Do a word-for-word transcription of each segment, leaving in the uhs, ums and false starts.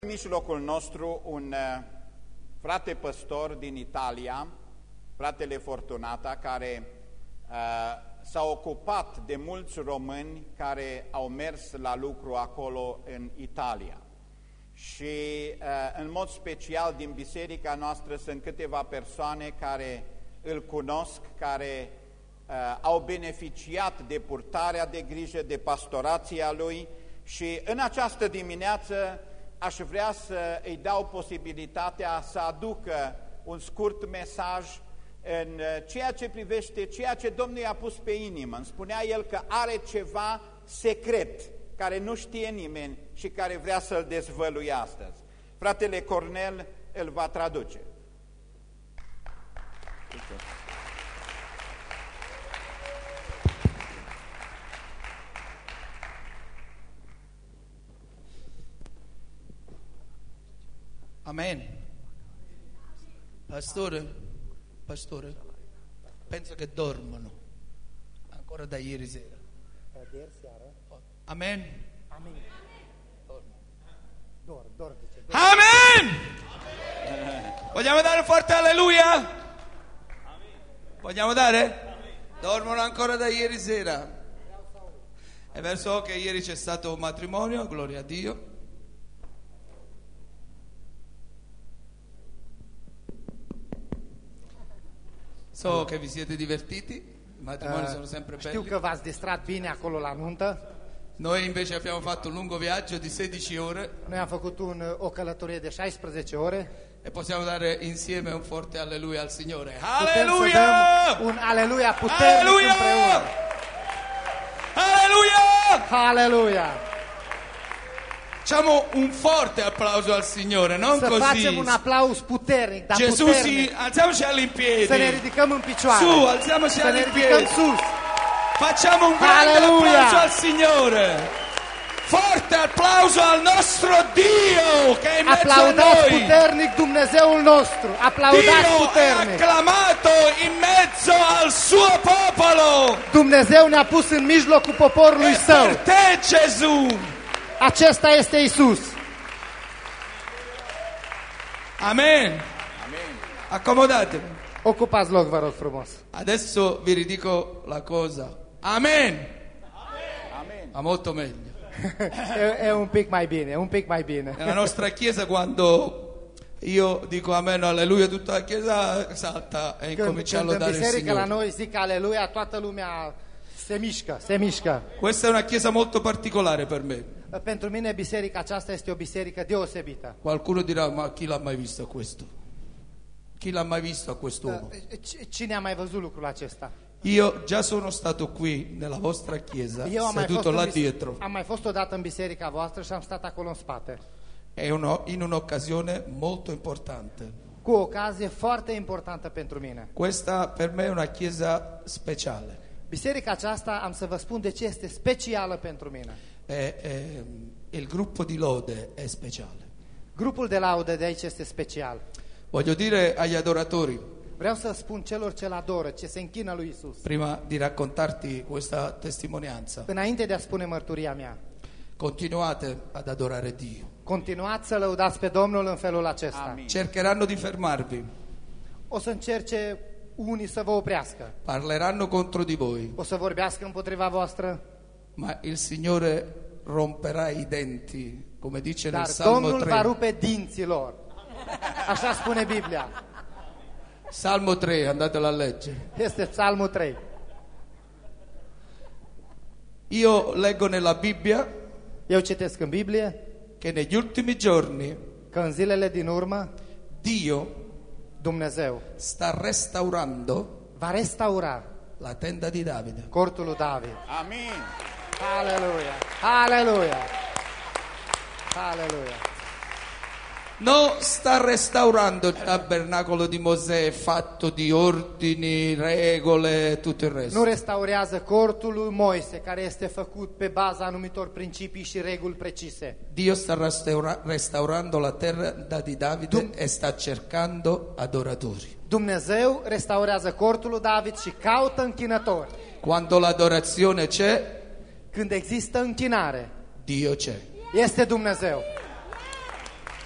În mijlocul nostru un uh, frate păstor din Italia, fratele Fortunata, care uh, s-a ocupat de mulți români care au mers la lucru acolo în Italia. Și uh, în mod special din biserica noastră sunt câteva persoane care îl cunosc, care uh, au beneficiat de purtarea de grijă, de pastorația lui și în această dimineață aș vrea să îi dau posibilitatea să aducă un scurt mesaj în ceea ce privește ceea ce Domnul i-a pus pe inimă. Îmi spunea el că are ceva secret care nu știe nimeni și care vrea să-l dezvăluie astăzi. Fratele Cornel îl va traduce. Amen. Pastore, pastore, penso che dormono ancora da ieri sera. Amen. Amen. Dor, dor, dice. Dor. Amen. Vogliamo dare un forte alleluia? Vogliamo dare? Dormono ancora da ieri sera. E verso che ieri c'è stato un matrimonio, gloria a Dio. So che vi siete divertiti, i matrimoni sono sempre belli. Știu că v-ați distrat bine acolo la nuntă. Noi invece abbiamo fatto un lungo viaggio di sedici ore. Noi am făcut un, o călătorie de șaisprezece ore. E possiamo dare insieme un forte alleluia al Signore. Putem Alleluia! să dăm un aleluia puternic Alleluia! împreună. Alleluia! Aleluia! Facciamo un forte applauso al Signore, non Să così. facem un aplauz puternic, dar Gesù, puternic. si, alziamoci all'impiedi. Să ne ridicăm în picioare. Su, alziamoci Să ne ridicăm all'impiedi. sus. Facciamo un grande Alleluia! applauso al Signore. Forte applauso al nostro Dio che è in mezzo a Aplaudați noi. puternic Dumnezeul nostru. Aplaudați Dio è puternic. acclamato in mezzo al suo popolo. Dumnezeu ne-a pus în mijlocul poporului E său. per te, Gesù. Acesta este Isus. Amen. Accomodatevi. Ocupați loc, vă rog frumos. Adesso vi ridico la cosa. Amen. Amen. Ma molto meglio. e, e un pic mai bine, un pic mai bine. Nella nostra chiesa quando io dico amen, alleluia, tutta la chiesa salta e Când, incomincia a când în lodare il biserică la Signore. noi zic aleluia, toată lumea se mișcă, se mișcă. Questa è una chiesa molto particolare per me. Pentru mine biserica aceasta este o biserică deosebită. Qualcuno dirà, ma chi l'ha mai visto questo? Chi l'ha mai visto a quest'uomo? C- Cine a mai văzut lucrul acesta? Io già sono stato qui nella vostra chiesa, Eu am mai, fost seduto în là bis- dietro. am mai fost odată în biserica voastră și am stat acolo în spate. È uno, in un'occasione molto importante. Cu o ocazie foarte importantă pentru mine. Questa per me è una chiesa speciale. Biserica aceasta, am să vă spun de ce este specială pentru mine. E, e, il gruppo di lode è speciale. Grupul de laudă de aici este special. Voglio dire agli adoratori, Vreau să spun celor ce-L adoră, ce se închină lui Isus. prima di raccontarti questa testimonianza, Înainte de a spune mărturia mea, continuate ad adorare Dio. continuați să lăudați pe Domnul în felul acesta. Amin. Cercheranno di fermarvi, O să încerce unii să vă oprească. parleranno contro di voi, O să vorbească împotriva voastră, ma il Signore romperà i denti, come dice nel dar Salmo Domnul va tre. rupe dinții lor. Așa spune Biblia. Salmo tre, andatelo a leggere. Este Psalmul trei. Io leggo nella Bibbia Eu citesc în Biblie che negli ultimi giorni că în zilele din urmă Dio Dumnezeu sta restaurando va restaura la tenda di Davide. cortul lui David. Amin. Aleluia! Aleluia! Aleluia! Non sta restaurando il tabernacolo di Mosè fatto di ordini, regole e tutto il Nu resto. restaurează cortul lui Moise, care este făcut pe baza anumitor principii și reguli precise. Dio sta restaura- restaurando la terra di Davide Dum- e sta cercando adoratori. Dumnezeu restaurează cortul lui David și caută închinători. Quando l'adorazione c'è, Când există închinare, Dio c'è. este Dumnezeu.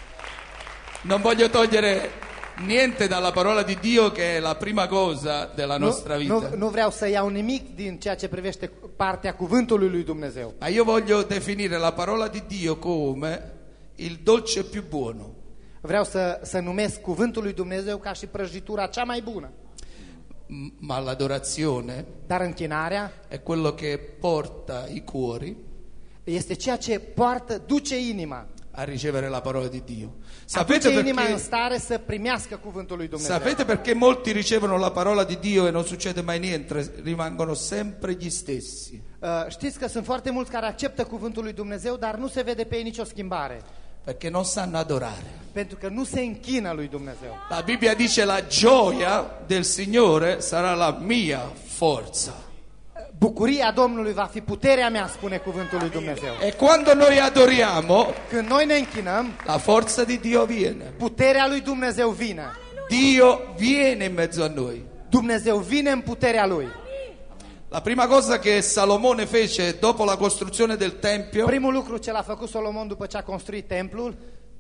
Non voglio togliere niente dalla parola di Dio, che è la prima cosa della Nu, nostra vita. nu, nu vreau să iau nimic din ceea ce privește partea cuvântului lui Dumnezeu. Ma io voglio definire la parola di Dio come il dolce più buono. Vreau să, să numesc cuvântul lui Dumnezeu ca și prăjitura cea mai bună. M- Ma l'adorazione Dar închinarea è quello che porta i cuori este ceea ce poartă, duce inima. a ricevere la parola di Dio. Sapete Sapete inima în perché, stare să primească cuvântul lui Dumnezeu. sapete perché molti ricevono la parola di Dio e non succede mai niente, rimangono sempre gli stessi? Uh, știți că sunt foarte mulți care acceptă cuvântul lui Dumnezeu, dar nu se vede pe ei nicio schimbare. Perché non sanno adorare. Pentru că nu se închină lui Dumnezeu. La Bibbia dice la gioia del Signore sarà la mia forza. Bucuria Domnului va fi puterea mea, spune cuvântul lui Dumnezeu. E quando noi adoriamo, Când noi ne închinăm, la forza di Dio viene. puterea lui Dumnezeu vine. Dio viene in mezzo a noi. Dumnezeu vine în puterea lui. La prima cosa che Salomone fece dopo la costruzione del Tempio, Primul lucru ce l-a făcut Solomon după ce a construit templul,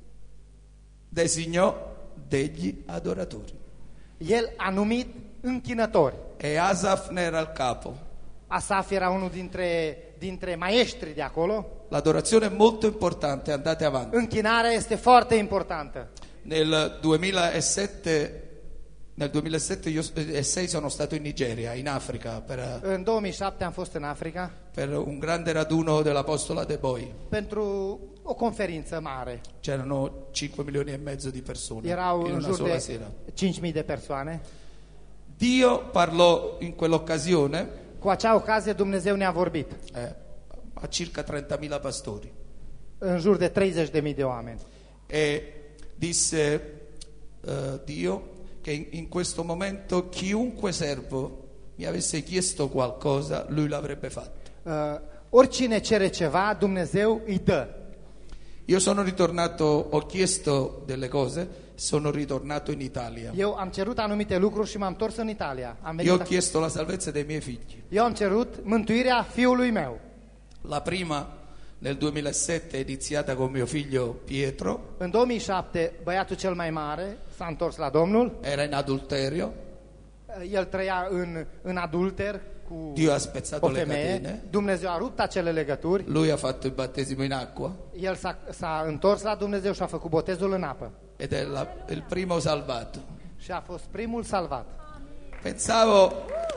designò degli adoratori. el a numit închinători. E Asaf ne era il capo. Asaf era unul dintre, dintre maestri de acolo. L'adorazione è molto importante, andate avanti. Închinarea este foarte importantă. Nel duemilasette, nel duemilasette io e sei sono stato in Nigeria, in Africa, per, În două mii șapte am fost în Africa per un grande raduno dell'Apostola de Boi. pentru o conferință mare. C'erano cinque milioni e mezzo di persone Erau in în una jur sola de sera. cinci mii de persoane. Dio parlò in quell'occasione Cu acea ocazie Dumnezeu ne-a vorbit. eh, a circa trentamila pastori În jur de treizeci de mii de oameni. e disse eh, Dio che in, in questo momento chiunque servo mi avesse chiesto qualcosa, lui l'avrebbe fatto. Uh, oricine cere ceva, Dumnezeu îi dă. Io sono ritornato, ho chiesto delle cose, sono ritornato in Italia. Eu am cerut anumite lucruri și m-am întors în Italia. Am Io ho venit, chiesto la salvezza dei miei figli. eu am cerut mântuirea fiului meu. La prima nel duemilasette è iniziata con mio figlio Pietro, În două mii șapte, băiatul cel mai mare s-a întors la Domnul. era in adulterio, Uh, El trăia în, în adulter cu Dio ha spezzato o le femeie. catene, Dumnezeu a rupt acele legături. lui ha fatto il battesimo in acqua El s-a, s-a întors la Dumnezeu și a făcut botezul în apă. ed è la- il primo salvato. Și a fost primul salvat. Pensavo,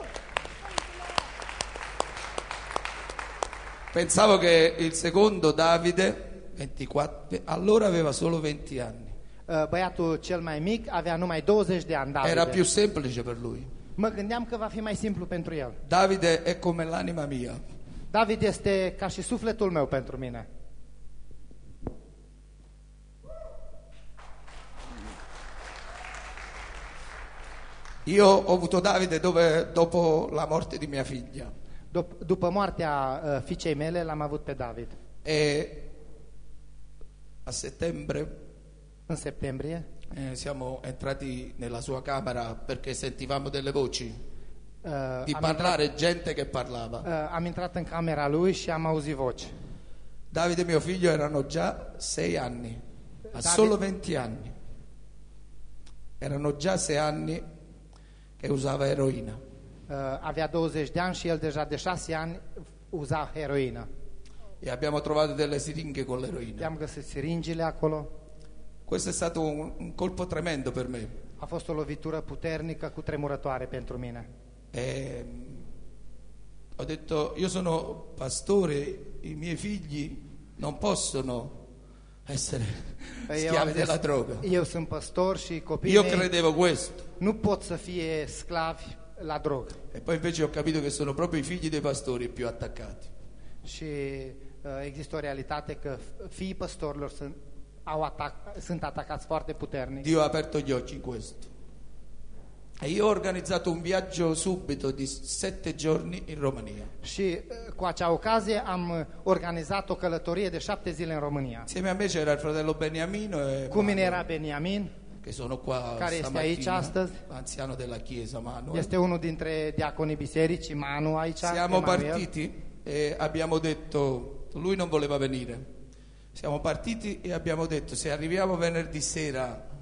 pensavo che il secondo Davide, ventiquattro, allora aveva solo venti anni. Uh, Băiatul cel mai mic avea numai douăzeci de ani, Era Davide. più semplice per lui. Mă gândeam că va fi mai simplu pentru el. Davide è come l'anima mia. David este ca și sufletul meu pentru mine. Io ho avuto Davide dove, dopo la morte di mia figlia Dup- după moartea uh, fiicei mele l-am avut pe David. e a settembre În septembrie eh, siamo entrati nella sua camera perché sentivamo delle voci uh, di am, parlare, gente che parlava. intrat, uh, am intrat în camera lui și am auzit voci. Davide e mio figlio erano già sei anni, a Davide- solo venti anni. Erano già sei anni che usava eroina. Uh, avea douăzeci de ani și el deja de șase ani uza heroină. E abbiamo trovato delle siringhe con l'eroina. I-am găsit siringile acolo. Questo è stato un, un colpo tremendo per me. A fost o lovitură puternică, cu tremurătoare pentru mine. E ho detto, io sono pastore, i miei figli non possono essere Eu, am schiavi zis, della droga. eu sunt păstor și copiii Io mei credevo questo. nu pot să fie sclavi la drogă. E poi invece ho capito che sono proprio i figli dei pastori più attaccati. Și uh, există o realitate că f- fiii păstorilor sunt, au atac, sunt atacați foarte puternic. Dio ha aperto gli occhi in questo. E io ho organizzato un viaggio subito di sette giorni in Romania. Și uh, cu acea ocazie am uh, organizat o călătorie de șapte zile în România. Insieme a me c'era il fratello Beniamino e Cu mine Manuel, era Beniamin, che sono qua care este aici stamattina, astăzi. anziano della chiesa Manuel. este unul dintre diaconii bisericii, Manu aici. Siamo Emanuel. partiti e abbiamo detto, lui non voleva venire. Siamo partiti e abbiamo detto, se arriviamo venerdì sera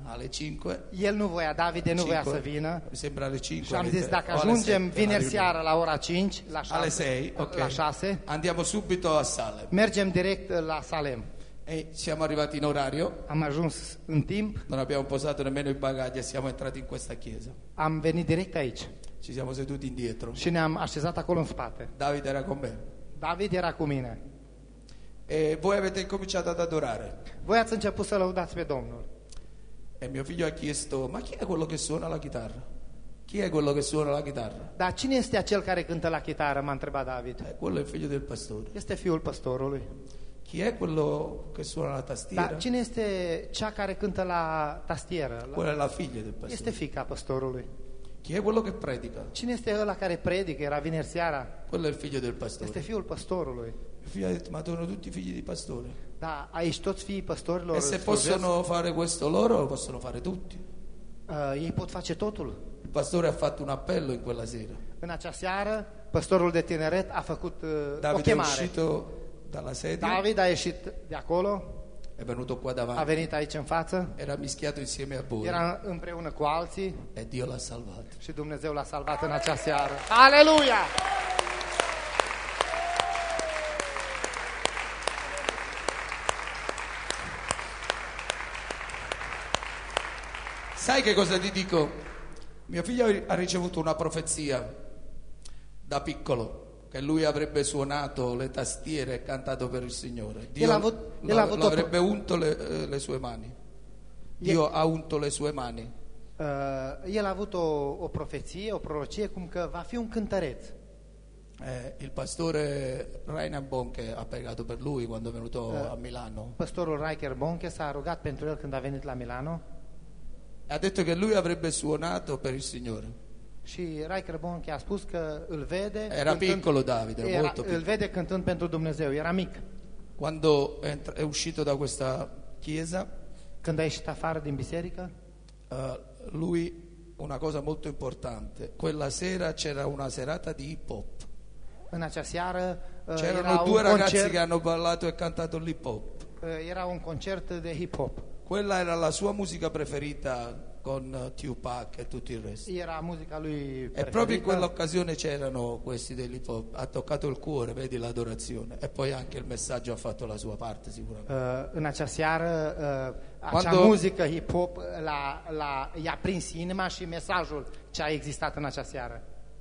alle cinque. El nu voia, Davide nu voia să cinque. vină. Mi sembra alle cinque. Și am zis, alle- dacă o alle ajungem sette, vineri la seara la ora cinci, la riunione. alle șase, sei, ok. la șase, Andiamo subito a Salem. mergem direct la Salem. E siamo arrivati in orario, Am ajuns în timp, non abbiamo posato nemmeno i bagagli e siamo entrati in questa chiesa. am venit direct aici Ci siamo seduti indietro. și ne-am așezat acolo în spate. Davide era con me. David era cu mine. E voi avete incominciato ad adorare. Voi ați început să lăudați pe Domnul. E mio figlio ha chiesto, ma chi è quello che suona la chitarra? Chi è quello che suona la chitarra? Dar cine este acel care cântă la chitară, m-a întrebat David. Eh, quello è il figlio del pastore. Este fiul păstorului. Chi è quello che suona la tastiera? Dar cine este cea care cântă la tastieră? La- Quella è la figlia del Este pastore. fiica păstorului. Chi è quello che predica? Cine este ăla care predică? Era vineri seara. Quello è il figlio del Este pastore. fiul păstorului. Mio figlio ha detto, ma sono tutti figli di pastore. Da, aici toți fiii păstorilor E se slujesc. possono fare questo loro, lo possono fare tutti. Uh, ei pot face totul. Il pastore ha fatto un appello in quella sera. În acea seară, păstorul de tineret a făcut uh, o Davide è chemare. uscito dalla sedia, David a ieșit de acolo, è venuto qua a davanti, venit aici în față, era mischiato insieme a voi era împreună cu alții e Dio l'ha salvato. și Dumnezeu l-a salvat în acea seară. Aleluia! Sai che cosa ti dico? Mio figlio ha ricevuto una profezia da piccolo che lui avrebbe suonato le tastiere e cantato per il Signore. Dio Io l'ha avut- io lo- l'ha avuto- lo avrebbe unto le, eh, le sue mani. Dio ha unto le sue mani. Uh, el a avut o, o profeție, o prorocie, cum că va fi un cântăreț. Eh, il pastore Rainer Bonke ha pregato per lui quando è venuto a Milano. Păstorul Riker Bonke s-a rugat pentru el când a venit la Milano Ha detto che lui avrebbe suonato per il Signore. și Riker Bonke a spus că îl vede Era cântând- piccolo Davide, era, molto îl piccolo. vede cântând pentru Dumnezeu, era mic. Quando è, entra- è uscito da questa chiesa, Când a ieșit afară din biserică, eh, lui una cosa molto importante. Quella sera c'era una serata di hip hop. în acea seară uh, era C'erano un due ragazzi concert, che hanno ballato e cantato l'hip hop. uh, era un concert de hip-hop. Quella era la sua musica preferita con eh, Tupac e tutto il resto. Era muzica lui E proprio in preferită. quell'occasione c'erano questi dell'hip hop. Ha toccato il cuore, vedi l'adorazione. E poi anche il messaggio ha fatto la sua parte sicuramente. Uh, în acea seară, uh, acea Quando- muzică hip-hop l-a, l-a, i-a prins inima și mesajul ce a existat în acea seară.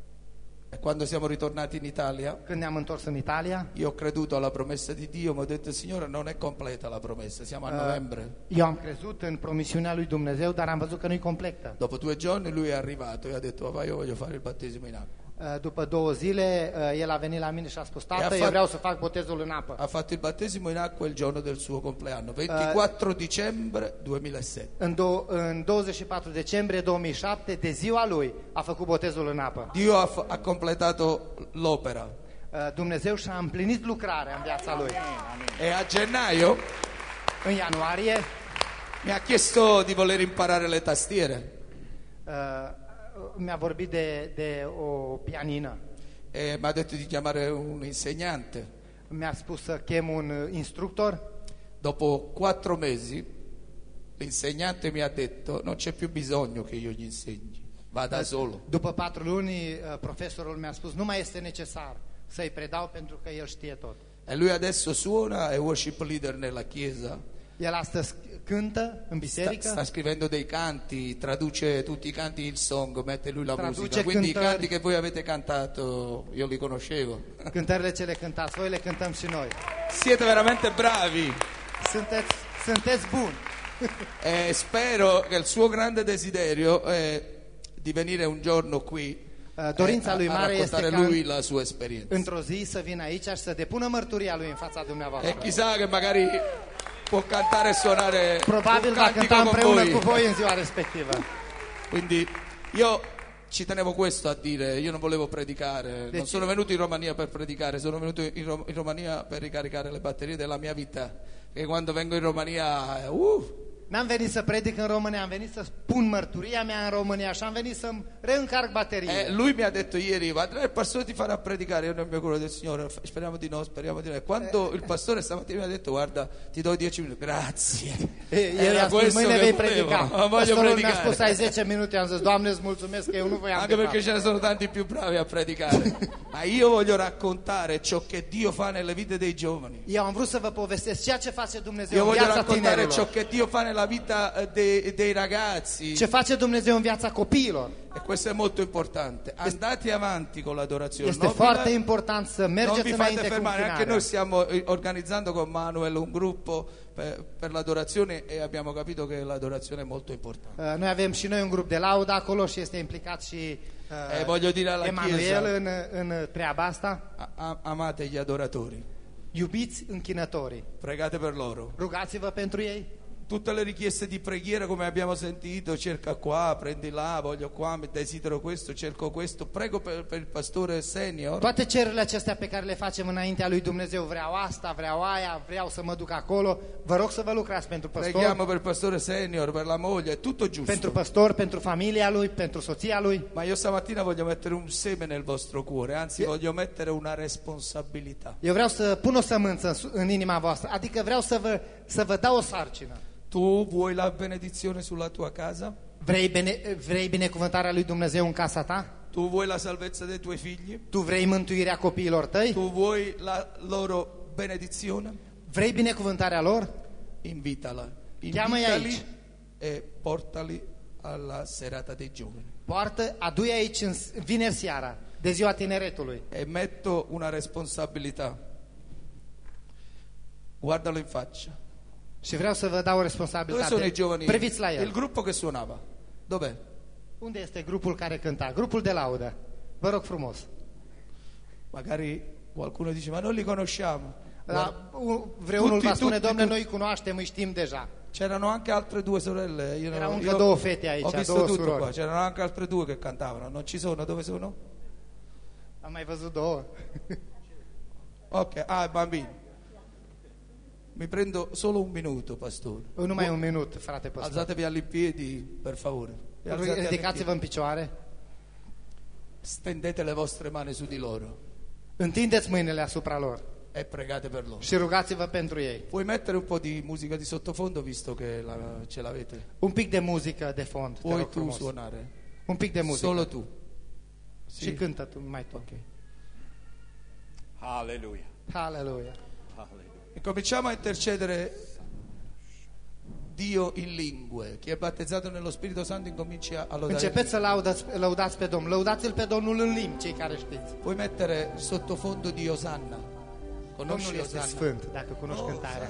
E quando siamo ritornati in Italia, Când ne-am întors în Italia, io ho creduto alla promessa di Dio, ma ho detto Signore non è completa la promessa, siamo a Uh, novembre. eu am crezut în promisiunea lui Dumnezeu, dar am văzut că nu-i completă. Dopo due giorni lui è arrivato e ha detto papà io voglio fare il battesimo in acqua. Uh, După două zile, uh, el a venit la mine și a spus, E tată, a eu fat- vreau să fac botezul în apă. Ha fatto il battesimo in acqua il giorno del suo compleanno, ventiquattro dicembre duemilasette. În, do- în douăzeci și patru decembrie două mii șapte, de ziua lui, a făcut botezul în apă. Dio ha, fa- ha completato l'opera Uh, Dumnezeu și-a împlinit lucrarea în viața lui. e a gennaio În ianuarie, mi ha chiesto di voler imparare le tastiere uh, mi-a vorbit de, de o pianină. e mi ha detto di chiamare un insegnante. Mi-a spus să chem un uh, instructor. Dopo quattro mesi l'insegnante mi ha detto non c'è più bisogno che io gli insegni, va da solo. După patru luni, uh, profesorul mi-a spus, nu mai este necesar să-i predau pentru că el știe tot. E lui adesso suona, è worship leader nella chiesa, El astăzi cântă în sta, biserică, sta scrivendo dei canti, traduce tutti i canti in song, mette lui la Traduce musica. Quindi cântări. i canti che voi avete cantato io li conoscevo. cântările ce le cântați voi, le cântăm și noi. Siete veramente bravi Sunteți, sunteți buni. e spero che il suo grande desiderio è di venire un giorno qui Uh, eh, Dorința a, lui a mare este raccontare ca lui la sua esperienza. într-o zi să vină aici și să depună mărturia lui în fața dumneavoastră. E chissà che magari può cantare e suonare Probabil un va cantico cânta con împreună voi. cu voi în ziua respectivă. Quindi io ci tenevo questo a dire, io non volevo predicare, non Deci- sono venuto in Romania per predicare, sono venuto in, Ro- in Romania per ricaricare le batterie della mia vita, che quando vengo in Romania, uh, N-am venit să predic în România, am venit să spun mărturia mea în România și am venit să-mi reîncarc bateria. Eh, lui mi ha detto ieri, Andrea, il pastore ti farà predicare. Io non mi auguro del Signore, speriamo di no, speriamo di no. E quando il pastore stamattina mi ha detto, guarda, ti do dieci minuti, grazie. El a spus, mâine vei predica. Voglio Pastorul mi-a predicare. spus, ai zece minute, am zis, Doamne, îți mulțumesc că eu nu voiam Anche de perché fapt. ce ne sono tanti più bravi a predicare. Ma io voglio raccontare ciò che Dio fa nelle vite dei giovani. Eu am vrut să vă povestesc ceea ce face Dumnezeu Io în voglio viața raccontare ciò tinerilor. che Dio fa nella vita eh, dei, dei ragazzi. Ce face Dumnezeu în viața copiilor. E questo è molto importante. Andate avanti con l'adorazione. Este Non vi foarte la- important să Non mergeți vi fate înainte cu fermare, anche noi închinarea. stiamo eh, organizzando con Manuel un gruppo per, per l'adorazione e abbiamo capito che l'adorazione è molto importante. Uh, Noi avem și noi un grup de laudă acolo și este implicat și uh, E voglio dire alla Emanuel Chiesa, în, în treaba asta. a- a- amate gli adoratori, Iubiți închinătorii. pregate per loro. Rugați-vă pentru ei. Tutte le richieste di preghiera come abbiamo sentito, cerca qua, prendi là, voglio qua, desidero questo, cerco questo, prego per, per il pastore senior. Toate cererile acestea pe care le facem înaintea lui Dumnezeu, vreau asta, vreau aia, vreau să mă duc acolo, vă rog să vă lucrați pentru Preghiamo păstor, per il pastore senior, per la moglie, è tutto giusto. pentru păstor, pentru familia lui, pentru soția lui. Ma io stamattina voglio mettere un seme nel vostro cuore, anzi voglio mettere una responsabilità. Eu vreau să pun o sămânță în su- în inima voastră, adică vreau să vă, să vă dau o sarcină. Tu vuoi la benedizione sulla tua casa? Vrei, bine, vrei binecuvântarea lui Dumnezeu în casa ta? Tu vuoi la salvezza dei tuoi figli? Tu vrei mântuirea copiilor tăi? Tu vuoi la loro benedizione? Vrei binecuvântarea lor? Invitala, Chiamă-i invitali aici. e portali alla serata dei giovani. Poartă, adu-i aici în s- vineri seara, de ziua tineretului. E metto una responsabilità. Guardalo in faccia. Și vreau să vă dau o Dove sono i responsabilitate. giovani? Priviți la Il el. gruppo che suonava. Dov'è? Unde este grupul care cânta? Grupul de laudă. Vă rog frumos. Magari qualcuno dice, ma non li conosciamo. Guarda, La, u- vreunul Tutti, va spune, tutti, Domnule, tutti. noi îi cunoaștem, îi știm deja. c'erano anche altre due sorelle. Io, Erano non- anche io due fette aici, ho visto due tutto surori. qua. C'erano anche altre due che cantavano. Non ci sono? Dove sono? Am mai văzut două. Ok, ah, bambini. Mi prendo solo un minuto, pastore. Numai un minut, frate păstor. Alzatevi in piedi, per favore. E alzatevi in Ridicați-vă în piedi. picioare. Stendete le vostre mani su di loro Întindeți mâinile asupra lor e pregate per loro. și rugați-vă pentru ei. Puoi mettere un po' di musica di sottofondo visto che la- ce l'avete? Un pic de muzică de fond, te Puoi rog tu frumos. suonare? Un pic de muzică. Solo tu. Și cântă tu mai tot. Ok. Aleluia. Haleluia. Aleluia. E cominciamo a intercedere Dio in lingue. Chi è battezzato nello Spirito Santo incomincia a lodare Începeți să Dio. laudați, lăudați pe Domnul. Lăudați-L pe Domnul în limbi, cei care știți. Puoi mettere sottofondo di Osanna. Conosci Domnul este Osanna? sfânt, dacă cunoști cântarea.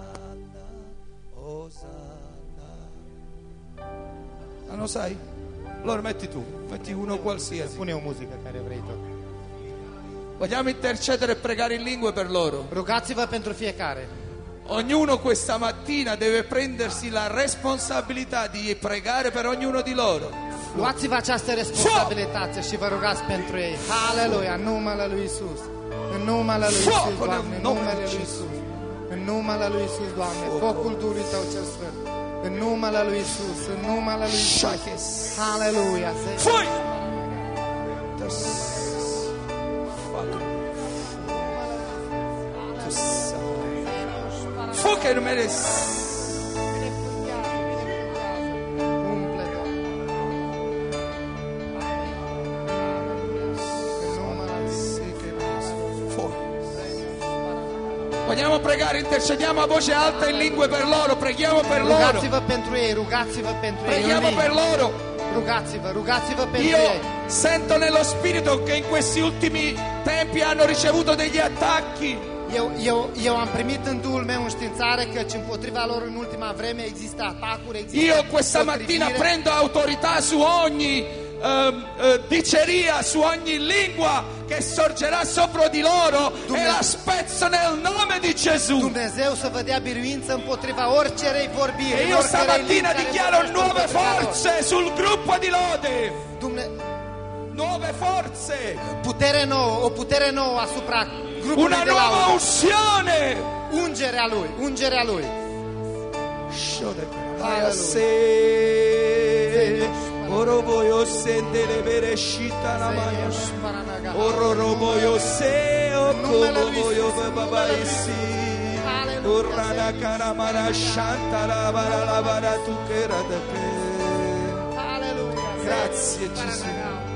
Osanna. Ah, non sai? Allora metti tu, metti uno qualsiasi. Pune o muzică care vrei tu. Vogliamo intercedere e pregare in lingue per loro. Rugați-vă pentru fiecare. Ognuno questa mattina deve prendersi la responsabilità di pregare per ognuno di loro. Luați-vă această responsabilitate și vă rugați pentru ei. Haleluia, în numele lui Isus. În numele lui Foc, Isus, Doamne, în în numele numele lui lui Isus. Isus. În numele lui Isus, Doamne, focul Duhului Tău cel Sfânt. În numele lui Isus, în numele lui Isus. Shakes. Haleluia. Fui! Fuoco in me. Umple, Doamne. În numele lui Vogliamo pregare, intercediamo a voce alta in lingue per loro, preghiamo per loro, Rugați-vă pentru ei, rugați-vă pentru ei. preghiamo în per limbi. loro. Rugați-vă, rugați-vă pentru Io ei. sento nello spirito che in questi ultimi tempi hanno ricevuto degli attacchi. Eu, eu, eu am primit în Duhul meu înștiințare căci împotriva lor în ultima vreme există atacuri, există Io questa mattina potrivire. prendo autorità su ogni ehm, eh, diceria, su ogni lingua che sorgerà sopra di loro e la spezzo nel nome di Gesù. Dumnezeu să vă dea biruință împotriva oricărei vorbiri. E io stamattina dichiaro nuove forze sul gruppo di lode, Dumne... nuove forze, Putere nouă, o putere nouă asupra grupului una de nuova laudă. unzione. Ungerea lui, ungerea lui. Maya se oro voyo sendele bereshita la maya oro roboyo se o como voyo baba isi urana karamara shanta la bara la bara tu kera da ke. Grazie Gesù.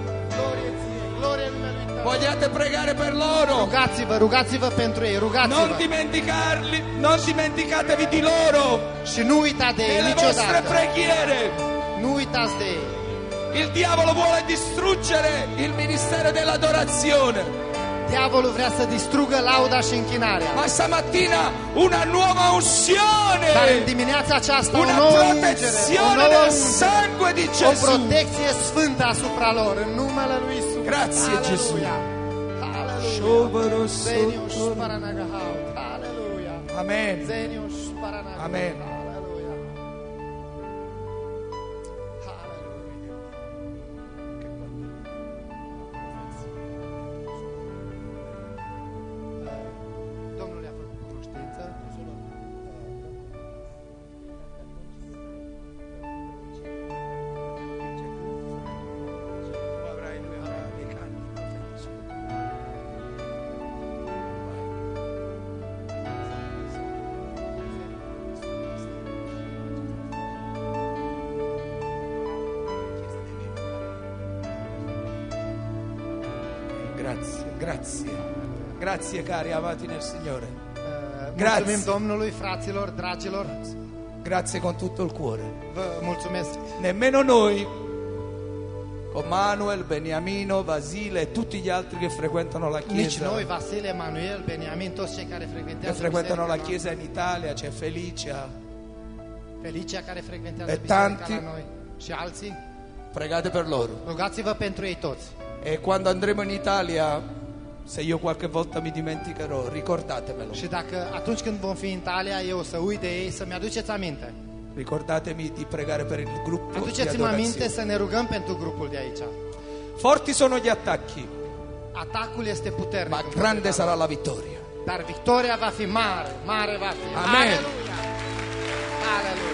Vogliate pregare per loro? Rugați-vă, rugați-vă pentru ei, rugați-vă. Non dimenticarli, non dimenticatevi di loro. Și nu uitați de ei Nelle vostre niciodată. preghiere. Nu uitați de ei. Il diavolo vuole distruggere il ministero dell'adorazione. Diavolul vrea să distrugă lauda și închinarea. Ma stamattina una nuova unzione. Dar în dimineața aceasta o Una nouă ungere, o protezione nouă del ungere, sangue di o Gesù. protecție sfântă asupra lor, în numele lui Isus. Grazie, Gesù. Aleluia. Zenius paranagahau. Aleluia. Amen. Zenius paranagahau. Amen. Aleluia. Aleluia. Domnul i-a făcut cunoștință. Grazie, grazie. Grazie cari amati nel Signore. Uh, Grazie. Mulțumim Domnului, fraților, dragilor. Grazie con tutto il cuore. Vă mulțumesc. Nemmeno noi, con Manuel, Beniamino, Vasile e tutti gli altri che frequentano la Nici chiesa, noi, Vasile, Emanuel, Beniamin, toți cei care che frecventează frequentano la biserica chiesa in Italia, c'è Felicia. noastră, Felicia care frecventează E biserica tanti. la noi și alții. Pregate per loro. Rugați-vă pentru ei toți. E quando andremo in Italia, se io qualche volta mi dimenticherò, ricordatemelo. Și dacă atunci când vom fi în Italia, eu o să uit de ei, să-mi aduceți aminte. Ricordatemi di pregare per il gruppo di Aduceți-mă aminte adorazione. să ne rugăm pentru grupul de aici. Forti sono gli attacchi, Atacul este puternic, ma grande sarà la vittoria. dar victoria va fi mare, mare va fi. Amen. Aleluia! Aleluia!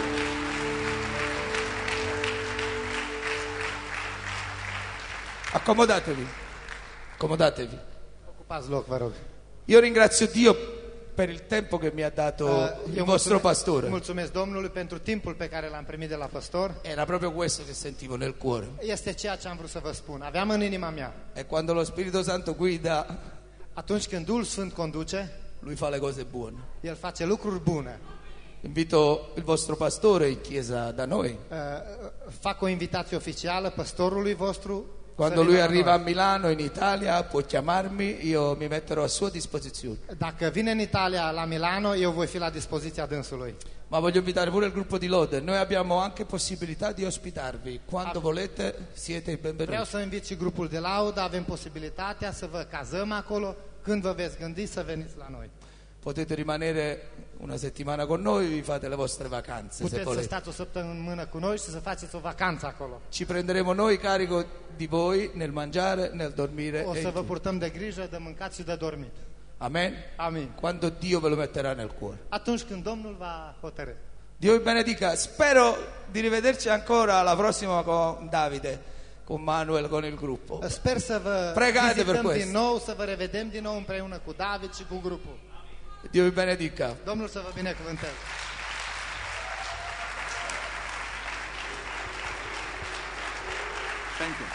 Accomodatevi, accomodatevi. Ocupați loc, vă rog. Io ringrazio Dio per il tempo che mi ha dato Uh, il vostro pastore. mulțumesc Domnului pentru timpul pe care l-am primit de la păstor. Era proprio questo che sentivo nel cuore. Este ceea ce am vrut să vă spun. Aveam în inima mea. E quando lo Spirito Santo guida, Atunci când Duhul Sfânt conduce, lui fa le cose buone. El face lucruri bune. Invito il vostro pastore in chiesa da noi. Uh, fac o invitație oficială păstorului vostru. Quando să lui vină la arriva a noi. Milano, in Italia, può chiamarmi, io mi metterò a sua disposizione. Dacă vine în Italia, la Milano, eu voi fi la dispoziția dânsului. Ma voglio invitare pure il gruppo di Lode. Noi abbiamo anche possibilità di ospitarvi. Quando volete siete i Vreau benvenuti. să invit și grupul de laudă, avem posibilitatea să vă cazăm acolo, când vă veți gândi să veniți la noi. Potete rimanere una settimana con noi, vi fate le vostre vacanze se Puteți să volete. stați o săptămână cu noi și să faceți o vacanță acolo. Ci prenderemo noi carico di voi nel mangiare, nel dormire. O e să in vă tutto. purtăm de grijă, de mâncat și de dormit. Amen. Amin. Quando Dio ve lo metterà nel cuore. Atunci când Domnul va hotărâ. Dio vi benedica. Spero di rivederci ancora la prossima con Davide, con Manuel, con il gruppo. Sper să vă Pregate per vizităm questo. din nou, să vă revedem din nou împreună cu David și cu grupul. Dio vi benedica. Domnul să vă binecuvânteze. Thank you.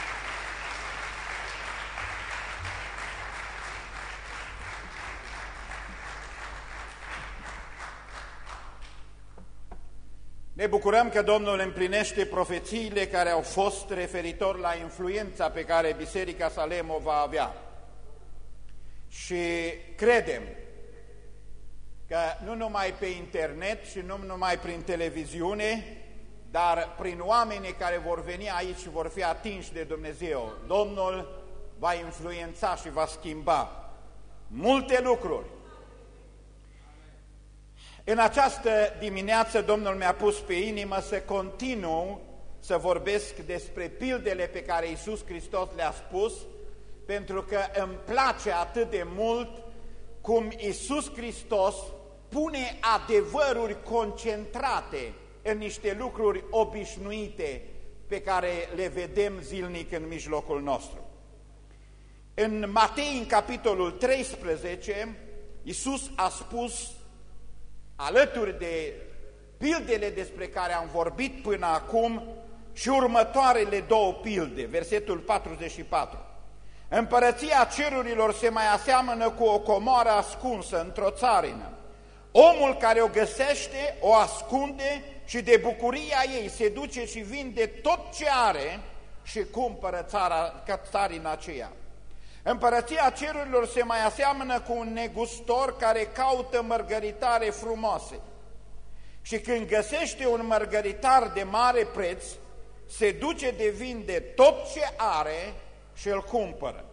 Ne bucurăm că Domnul împlinește profețiile care au fost referitor la influența pe care Biserica Salem o va avea. Și credem că nu numai pe internet și nu numai prin televiziune, dar prin oamenii care vor veni aici și vor fi atinși de Dumnezeu, Domnul va influența și va schimba multe lucruri. În această dimineață Domnul mi-a pus pe inimă să continu să vorbesc despre pildele pe care Iisus Hristos le-a spus, pentru că îmi place atât de mult cum Iisus Hristos pune adevăruri concentrate în niște lucruri obișnuite pe care le vedem zilnic în mijlocul nostru. În Matei, în capitolul treisprezece, Iisus a spus, alături de pildele despre care am vorbit până acum, și următoarele două pilde, versetul patruzeci și patru. Împărăția cerurilor se mai aseamănă cu o comoară ascunsă într-o țarină. Omul care o găsește, o ascunde și de bucuria ei se duce și vinde tot ce are și cumpără țara, țarina aceea. Împărăția cerurilor se mai aseamănă cu un negustor care caută mărgăritare frumoase. Și când găsește un mărgăritar de mare preț, se duce de vinde tot ce are și îl cumpără.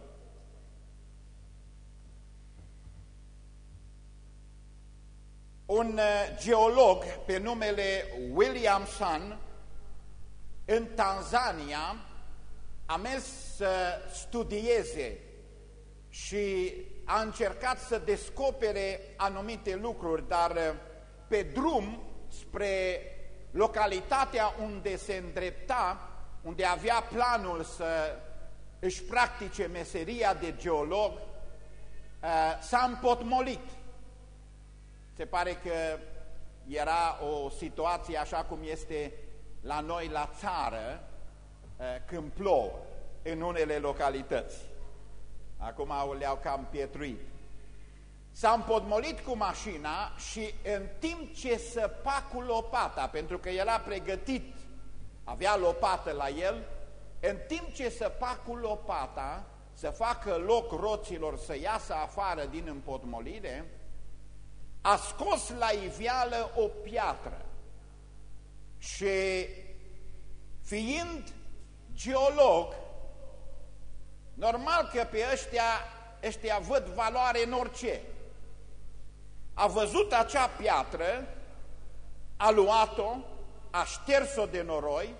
Un geolog pe numele William Sun în Tanzania a mers să studieze și a încercat să descopere anumite lucruri, dar pe drum spre localitatea unde se îndrepta, unde avea planul să își practice meseria de geolog, s-a împotmolit. Se pare că era o situație așa cum este la noi la țară când plouă în unele localități. Acum le-au cam pietruit. S-a împotmolit cu mașina și în timp ce săpa cu lopata, pentru că era pregătit, avea lopată la el, în timp ce săpa cu lopata să facă loc roților să iasă afară din împotmolire, a scos la iveală o piatră și, fiind geolog, normal că pe ăștia, ăștia văd valoare în orice. A văzut acea piatră, a luat-o, a șters-o de noroi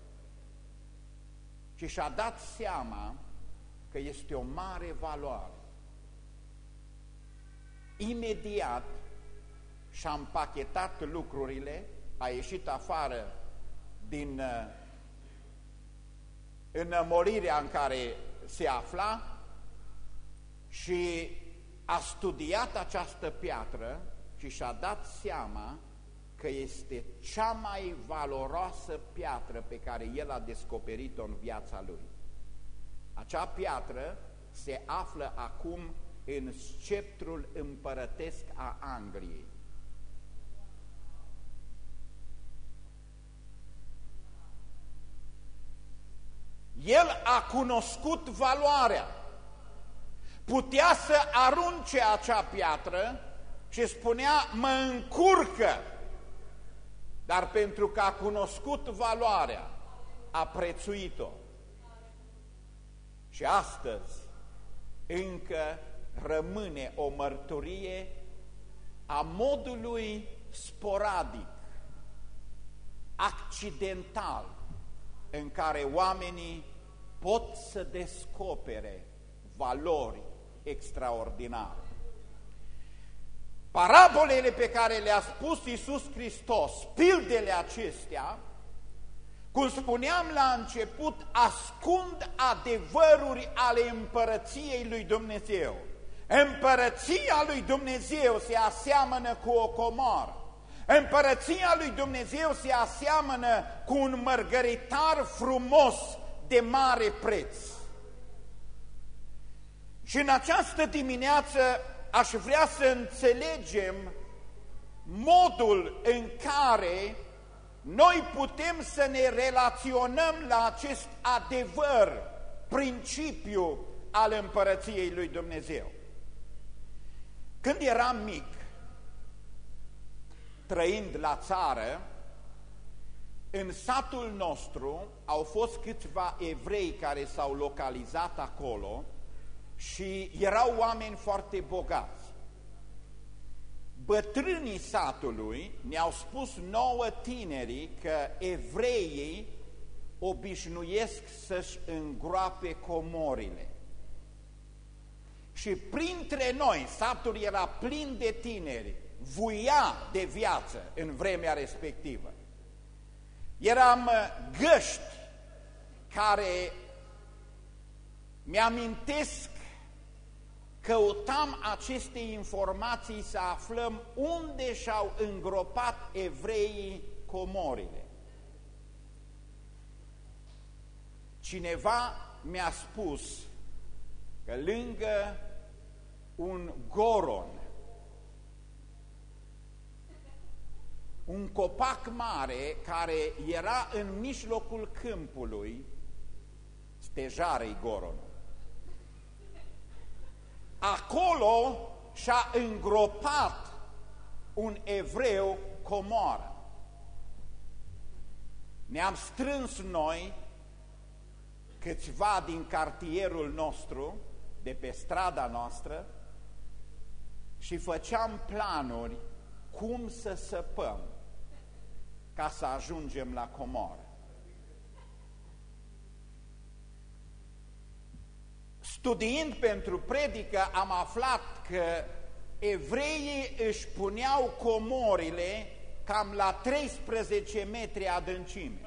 și și-a dat seama că este o mare valoare. Imediat și-a împachetat lucrurile, a ieșit afară din înămorirea în care se afla și a studiat această piatră și și-a dat seama că este cea mai valoroasă piatră pe care el a descoperit-o în viața lui. Acea piatră se află acum în sceptrul împărătesc a Angliei. El a cunoscut valoarea. Putea să arunce acea piatră și spunea, mă încurcă, dar pentru că a cunoscut valoarea, a prețuit-o. Și astăzi încă rămâne o mărturie a modului sporadic, accidental, în care oamenii pot să descopere valori extraordinare. Parabolele pe care le-a spus Iisus Hristos, pildele acestea, cum spuneam la început, ascund adevăruri ale împărăției lui Dumnezeu. Împărăția lui Dumnezeu se aseamănă cu o comoară. Împărăția lui Dumnezeu se aseamănă cu un mărgăritar frumos de mare preț. Și în această dimineață aș vrea să înțelegem modul în care noi putem să ne relaționăm la acest adevăr, principiu al împărăției lui Dumnezeu. Când eram mic, trăind la țară, în satul nostru au fost câțiva evrei care s-au localizat acolo și erau oameni foarte bogați. Bătrânii satului ne-au spus nouă tinerii că evreii obișnuiesc să-și îngroape comorile. Și printre noi, satul era plin de tineri, vuia de viață în vremea respectivă. Eram găști care mi-amintesc, căutam aceste informații să aflăm unde și-au îngropat evreii comorile. Cineva mi-a spus că lângă un goron, un copac mare care era în mijlocul câmpului, stejară-i goronul. Acolo și-a îngropat un evreu comoară. Ne-am strâns noi, câțiva din cartierul nostru, de pe strada noastră, și făceam planuri cum să săpăm ca să ajungem la comoră. Studiind pentru predică, am aflat că evreii își puneau comorile cam la treisprezece metri adâncime.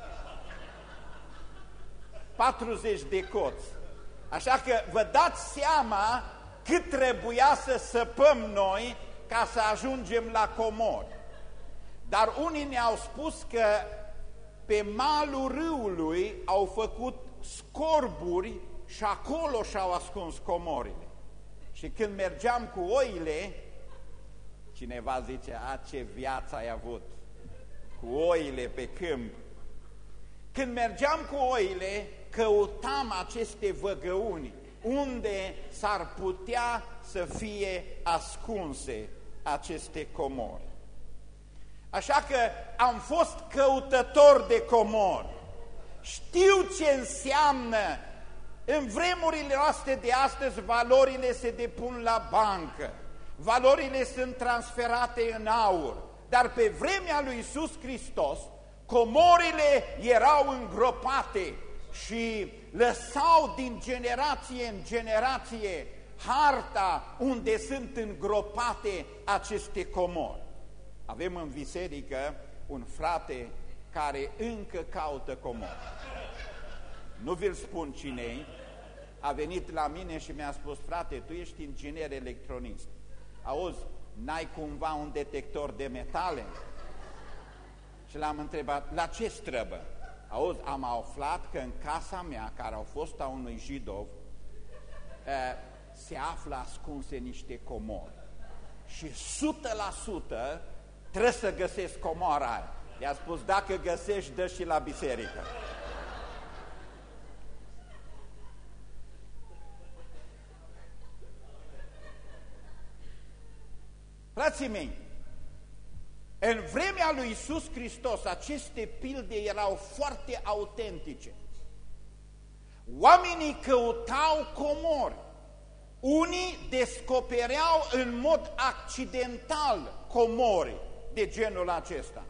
patruzeci de coți. Așa că vă dați seama cât trebuia să săpăm noi ca să ajungem la comori. Dar unii ne-au spus că pe malul râului au făcut scorburi și acolo și-au ascuns comorile. Și când mergeam cu oile, cineva zice, a, ce viață ai avut cu oile pe câmp. Când mergeam cu oile, căutam aceste văgăuni unde s-ar putea să fie ascunse aceste comori. Așa că am fost căutător de comori. Știu ce înseamnă. În vremurile noastre de astăzi, valorile se depun la bancă, valorile sunt transferate în aur, dar pe vremea lui Iisus Hristos, comorile erau îngropate și lăsau din generație în generație harta unde sunt îngropate aceste comori. Avem în biserică un frate care încă caută comori. Nu vi-l spun cine-i, a venit la mine și mi-a spus, frate, tu ești inginer electronist. Auzi, n-ai cumva un detector de metale? Și l-am întrebat, la ce străbă? Auzi, am aflat că în casa mea, care au fost a unui jidov, se află ascunse niște comori. Și o sută la sută trebuie să găsesc comora aia. I-a spus, dacă găsești, dă și la biserică. Frații mei, în vremea lui Iisus Hristos, aceste pilde erau foarte autentice. Oamenii căutau comori. Unii descopereau în mod accidental comori de genul acesta.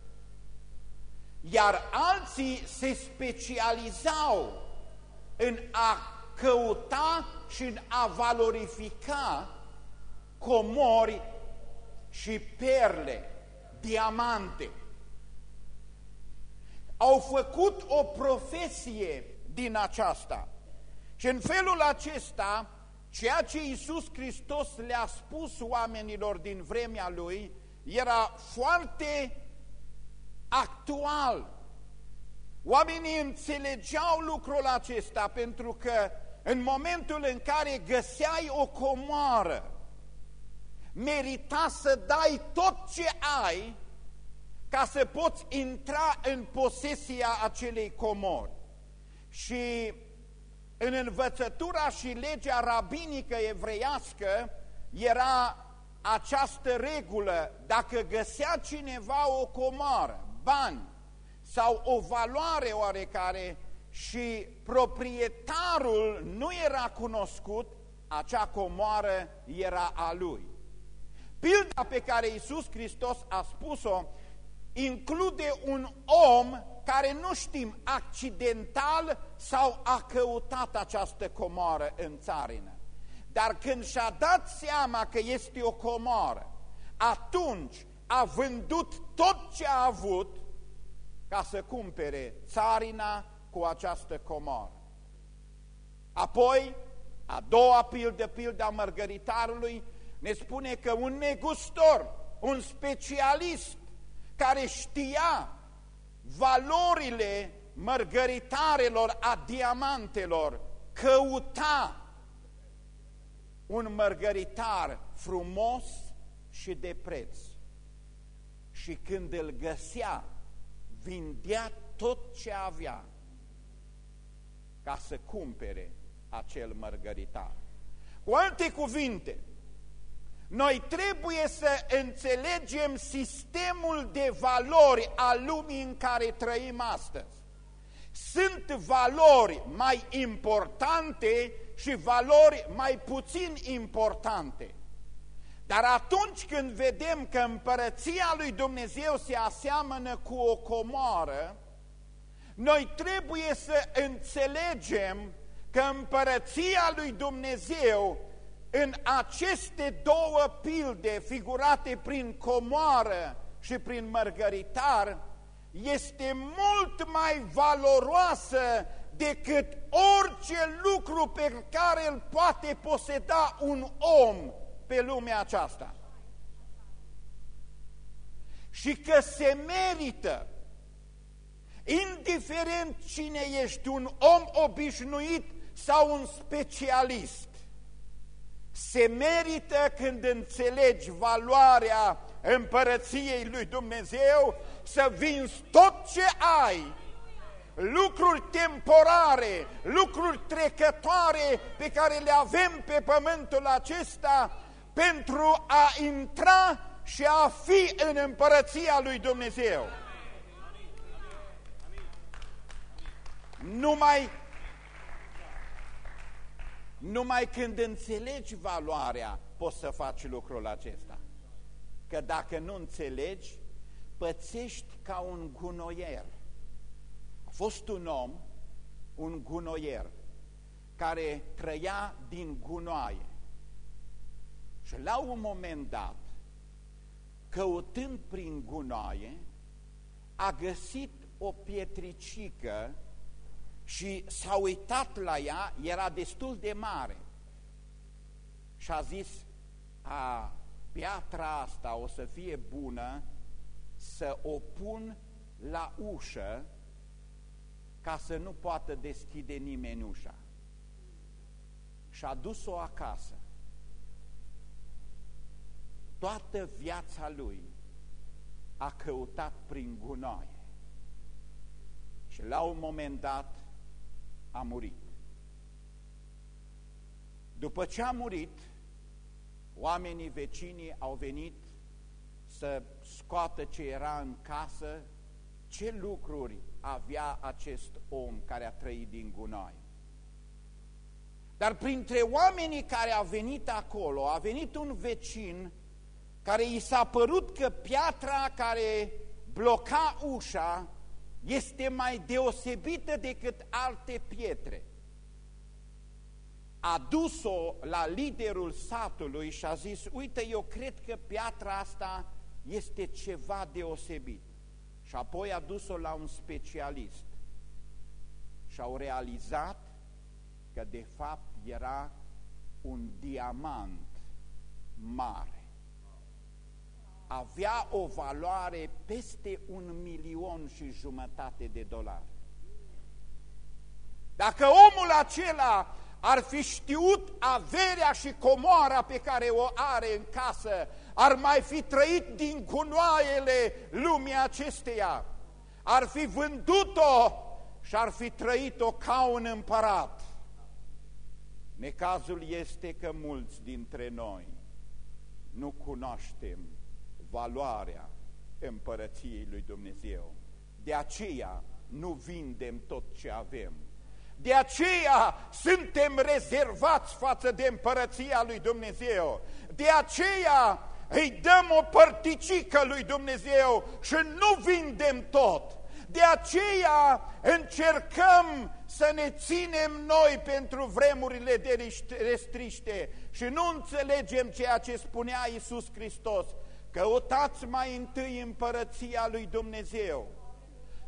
Iar alții se specializau în a căuta și în a valorifica comori și perle, diamante. Au făcut o profesie din aceasta. Și în felul acesta, ceea ce Iisus Hristos le-a spus oamenilor din vremea Lui era foarte actual. Oamenii înțelegeau lucrul acesta pentru că în momentul în care găseai o comoară, merita să dai tot ce ai ca să poți intra în posesia acelei comori. Și în învățătura și legea rabinică evreiască era această regulă: dacă găsea cineva o comoară, bani sau o valoare oarecare și proprietarul nu era cunoscut, acea comoară era a lui. Pilda pe care Iisus Hristos a spus-o include un om care nu știm accidental sau a căutat această comoară în țarină. Dar când și-a dat seama că este o comoară, atunci a vândut tot ce a avut ca să cumpere țarina cu această comoră. Apoi, a doua pildă, pilda mărgăritarului, ne spune că un negustor, un specialist care știa valorile mărgăritarelor, a diamantelor, căuta un mărgăritar frumos și de preț. Și când îl găsea, vindea tot ce avea ca să cumpere acel mărgăritar. Cu alte cuvinte, noi trebuie să înțelegem sistemul de valori al lumii în care trăim astăzi. Sunt valori mai importante și valori mai puțin importante. Dar atunci când vedem că împărăția lui Dumnezeu se aseamănă cu o comoară, noi trebuie să înțelegem că împărăția lui Dumnezeu în aceste două pilde figurate prin comoară și prin mărgăritar este mult mai valoroasă decât orice lucru pe care îl poate poseda un om pe lumea aceasta. Și că se merită, indiferent cine ești, un om obișnuit sau un specialist, se merită când înțelegi valoarea împărăției lui Dumnezeu să vinzi tot ce ai, lucruri temporare, lucruri trecătoare pe care le avem pe pământul acesta, pentru a intra și a fi în împărăția lui Dumnezeu. Numai, numai când înțelegi valoarea, poți să faci lucrul acesta. Că dacă nu înțelegi, pățești ca un gunoier. A fost un om, un gunoier, care trăia din gunoaie. Și la un moment dat, căutând prin gunoaie, a găsit o pietricică și s-a uitat la ea, era destul de mare. Și a zis, a, piatra asta o să fie bună să o pun la ușă ca să nu poată deschide nimeni ușa. Și a dus-o acasă. Toată viața lui a căutat prin gunoaie și la un moment dat a murit. După ce a murit, oamenii vecinii au venit să scoată ce era în casă, ce lucruri avea acest om care a trăit din gunoaie. Dar printre oamenii care au venit acolo, a venit un vecin care i s-a părut că piatra care bloca ușa este mai deosebită decât alte pietre. A dus-o la liderul satului și a zis, uite, eu cred că piatra asta este ceva deosebit. Și apoi a dus-o la un specialist și au realizat că de fapt era un diamant mare. Avea o valoare peste un milion și jumătate de dolari. Dacă omul acela ar fi știut averea și comoara pe care o are în casă, ar mai fi trăit din gunoaiele lumii acesteia, ar fi vândut-o și ar fi trăit-o ca un împărat. Necazul este că mulți dintre noi nu cunoaștem valoarea împărăției lui Dumnezeu. De aceea nu vindem tot ce avem. De aceea suntem rezervați față de împărăția lui Dumnezeu. De aceea îi dăm o părticică lui Dumnezeu și nu vindem tot. De aceea încercăm să ne ținem noi pentru vremurile de restriște și nu înțelegem ceea ce spunea Iisus Hristos. Căutați mai întâi împărăția lui Dumnezeu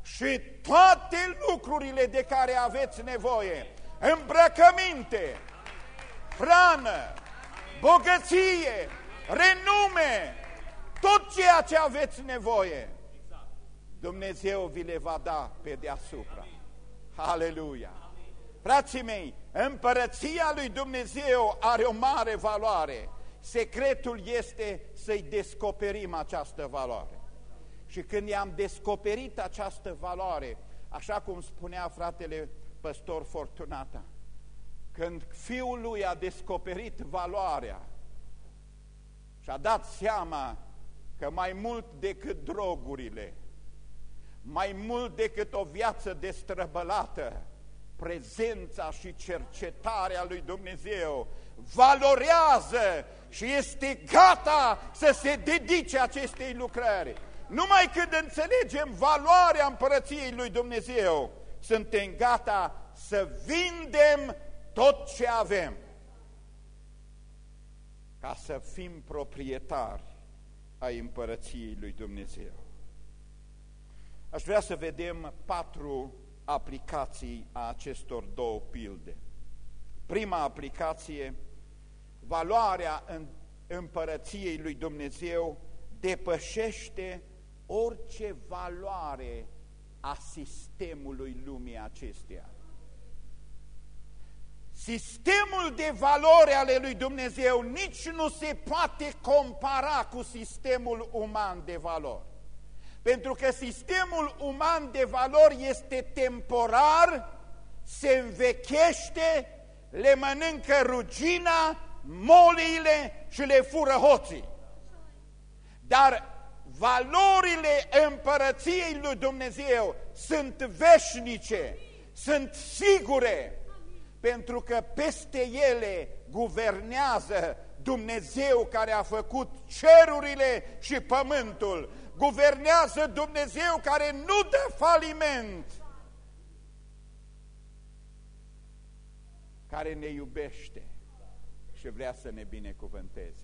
și toate lucrurile de care aveți nevoie, îmbrăcăminte, hrană, bogăție, renume, tot ceea ce aveți nevoie, Dumnezeu vi le va da pe deasupra. Aleluia! Frații mei, împărăția lui Dumnezeu are o mare valoare. Secretul este să-i descoperim această valoare. Și când i-am descoperit această valoare, așa cum spunea fratele păstor Fortunata, când fiul lui a descoperit valoarea și-a dat seama că mai mult decât drogurile, mai mult decât o viață destrăbălată, prezența și cercetarea lui Dumnezeu valorează și este gata să se dedice acestei lucrări. Numai când înțelegem valoarea împărăției lui Dumnezeu, suntem gata să vindem tot ce avem ca să fim proprietari ai împărăției lui Dumnezeu. Aș vrea să vedem patru aplicații a acestor două pilde. Prima aplicație, valoarea în împărăției lui Dumnezeu depășește orice valoare a sistemului lumii acesteia. Sistemul de valori ale lui Dumnezeu nici nu se poate compara cu sistemul uman de valori. Pentru că sistemul uman de valori este temporar, se învechește, le mănâncă rugina, moliile și le fură hoții. Dar valorile împărăției lui Dumnezeu sunt veșnice, sunt sigure, pentru că peste ele guvernează Dumnezeu care a făcut cerurile și pământul. Guvernează Dumnezeu care nu dă faliment, care ne iubește și vrea să ne binecuvânteze.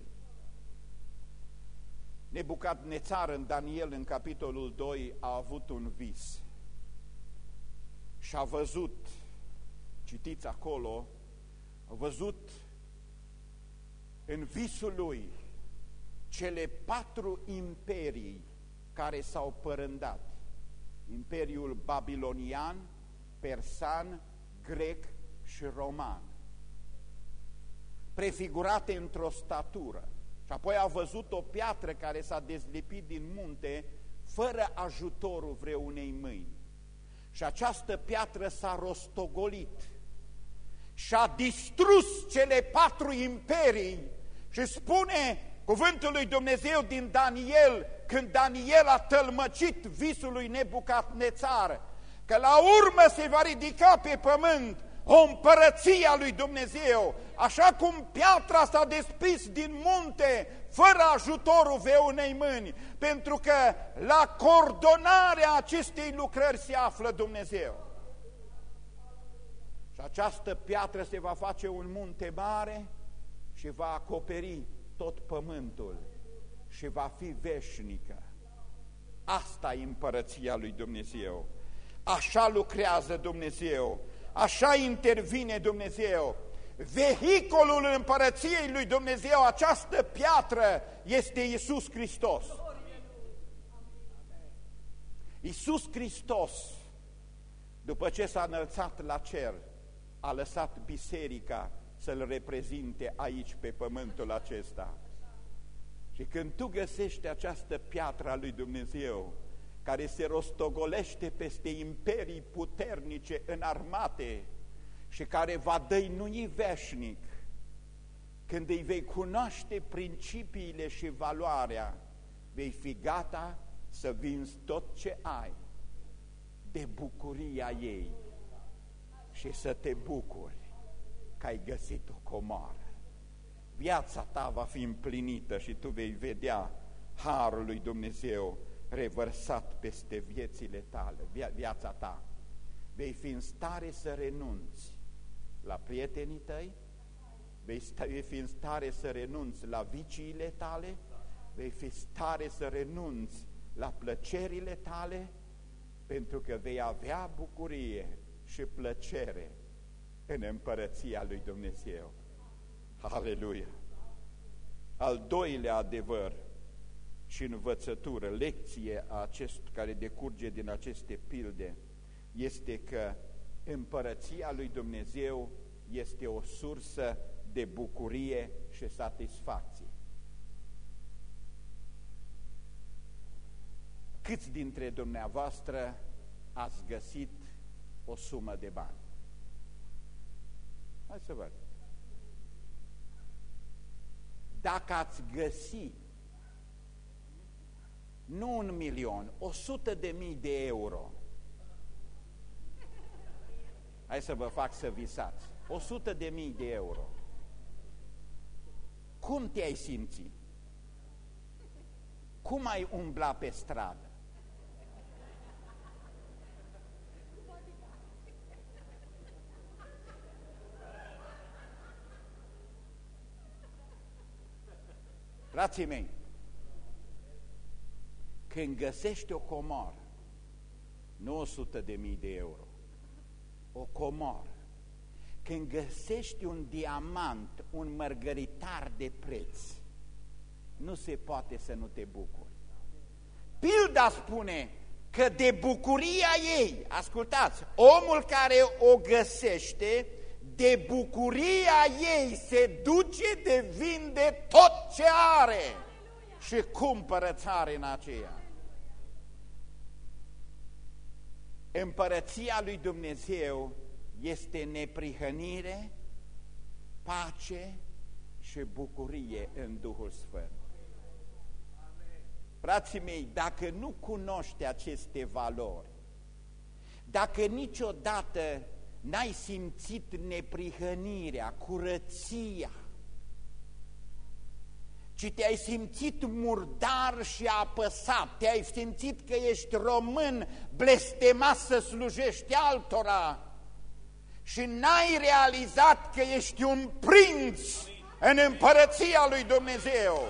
Nebucadnețar în Daniel, în capitolul doi, a avut un vis și a văzut, citiți acolo, a văzut în visul lui cele patru imperii care s-au părândat: Imperiul Babilonian, Persan, Grec și Roman, prefigurate într-o statură. Și apoi a văzut o piatră care s-a dezlipit din munte fără ajutorul vreunei mâini. Și această piatră s-a rostogolit și a distrus cele patru imperii. Și spune cuvântul lui Dumnezeu din Daniel, când Daniel a tălmăcit visul lui Nebucadnețar, că la urmă se va ridica pe pământ o împărăție a lui Dumnezeu, așa cum piatra s-a despis din munte fără ajutorul vreunei mâini, pentru că la coordonarea acestei lucrări se află Dumnezeu. Și această piatră se va face un munte mare și va acoperi tot pământul și va fi veșnică. Asta e împărăția lui Dumnezeu. Așa lucrează Dumnezeu, așa intervine Dumnezeu. Vehiculul împărăției lui Dumnezeu, această piatră, este Iisus Hristos. Iisus Hristos, după ce s-a înălțat la cer, a lăsat biserica să-L reprezinte aici pe pământul acesta. Și când tu găsești această piatră a lui Dumnezeu, care se rostogolește peste imperii puternice înarmate și care va dăinui veșnic, când îi vei cunoaște principiile și valoarea, vei fi gata să vinzi tot ce ai de bucuria ei și să te bucuri că ai găsit o comoară. Viața ta va fi împlinită și tu vei vedea harul lui Dumnezeu revărsat peste viețile tale, via viața ta. Vei fi în stare să renunți la prietenii tăi, vei, vei fi în stare să renunți la viciile tale, vei fi în stare să renunți la plăcerile tale pentru că vei avea bucurie și plăcere în împărăția lui Dumnezeu. Aleluia! Al doilea adevăr și învățătură, lecție a acest, care decurge din aceste pilde, este că împărăția lui Dumnezeu este o sursă de bucurie și satisfacție. Câți dintre dumneavoastră ați găsit o sumă de bani? Hai să văd. Dacă ați găsi nu un milion, o sută de mii de euro, hai să vă fac să visați, o sută de mii de euro, cum te-ai simți? Cum ai umbla pe stradă? Frații mei, când găsești o comoară, nu o sută de mii de euro, o comoară, când găsești un diamant, un mărgăritar de preț, nu se poate să nu te bucuri. Pilda spune că de bucuria ei, ascultați, omul care o găsește, de bucuria ei se duce de vinde tot ce are și cumpără țarina aceea. Împărăția lui Dumnezeu este neprihănire, pace și bucurie în Duhul Sfânt. Frații mei, dacă nu cunoști aceste valori, dacă niciodată n-ai simțit neprihănirea, curăția, ci te-ai simțit murdar și apăsat, te-ai simțit că ești român blestemat să slujești altora și n-ai realizat că ești un prinț în împărăția lui Dumnezeu.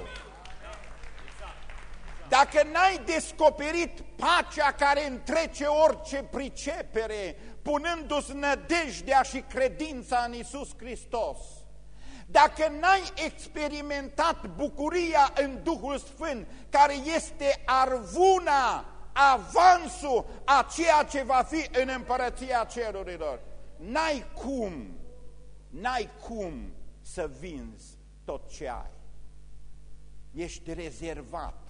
Dacă n-ai descoperit pacea care întrece orice pricepere, punându-ți nădejdea și credința în Iisus Hristos, dacă n-ai experimentat bucuria în Duhul Sfânt, care este arvuna, avansul a ceea ce va fi în împărăția cerurilor, n-ai cum, n-ai cum să vinzi tot ce ai. Ești rezervat.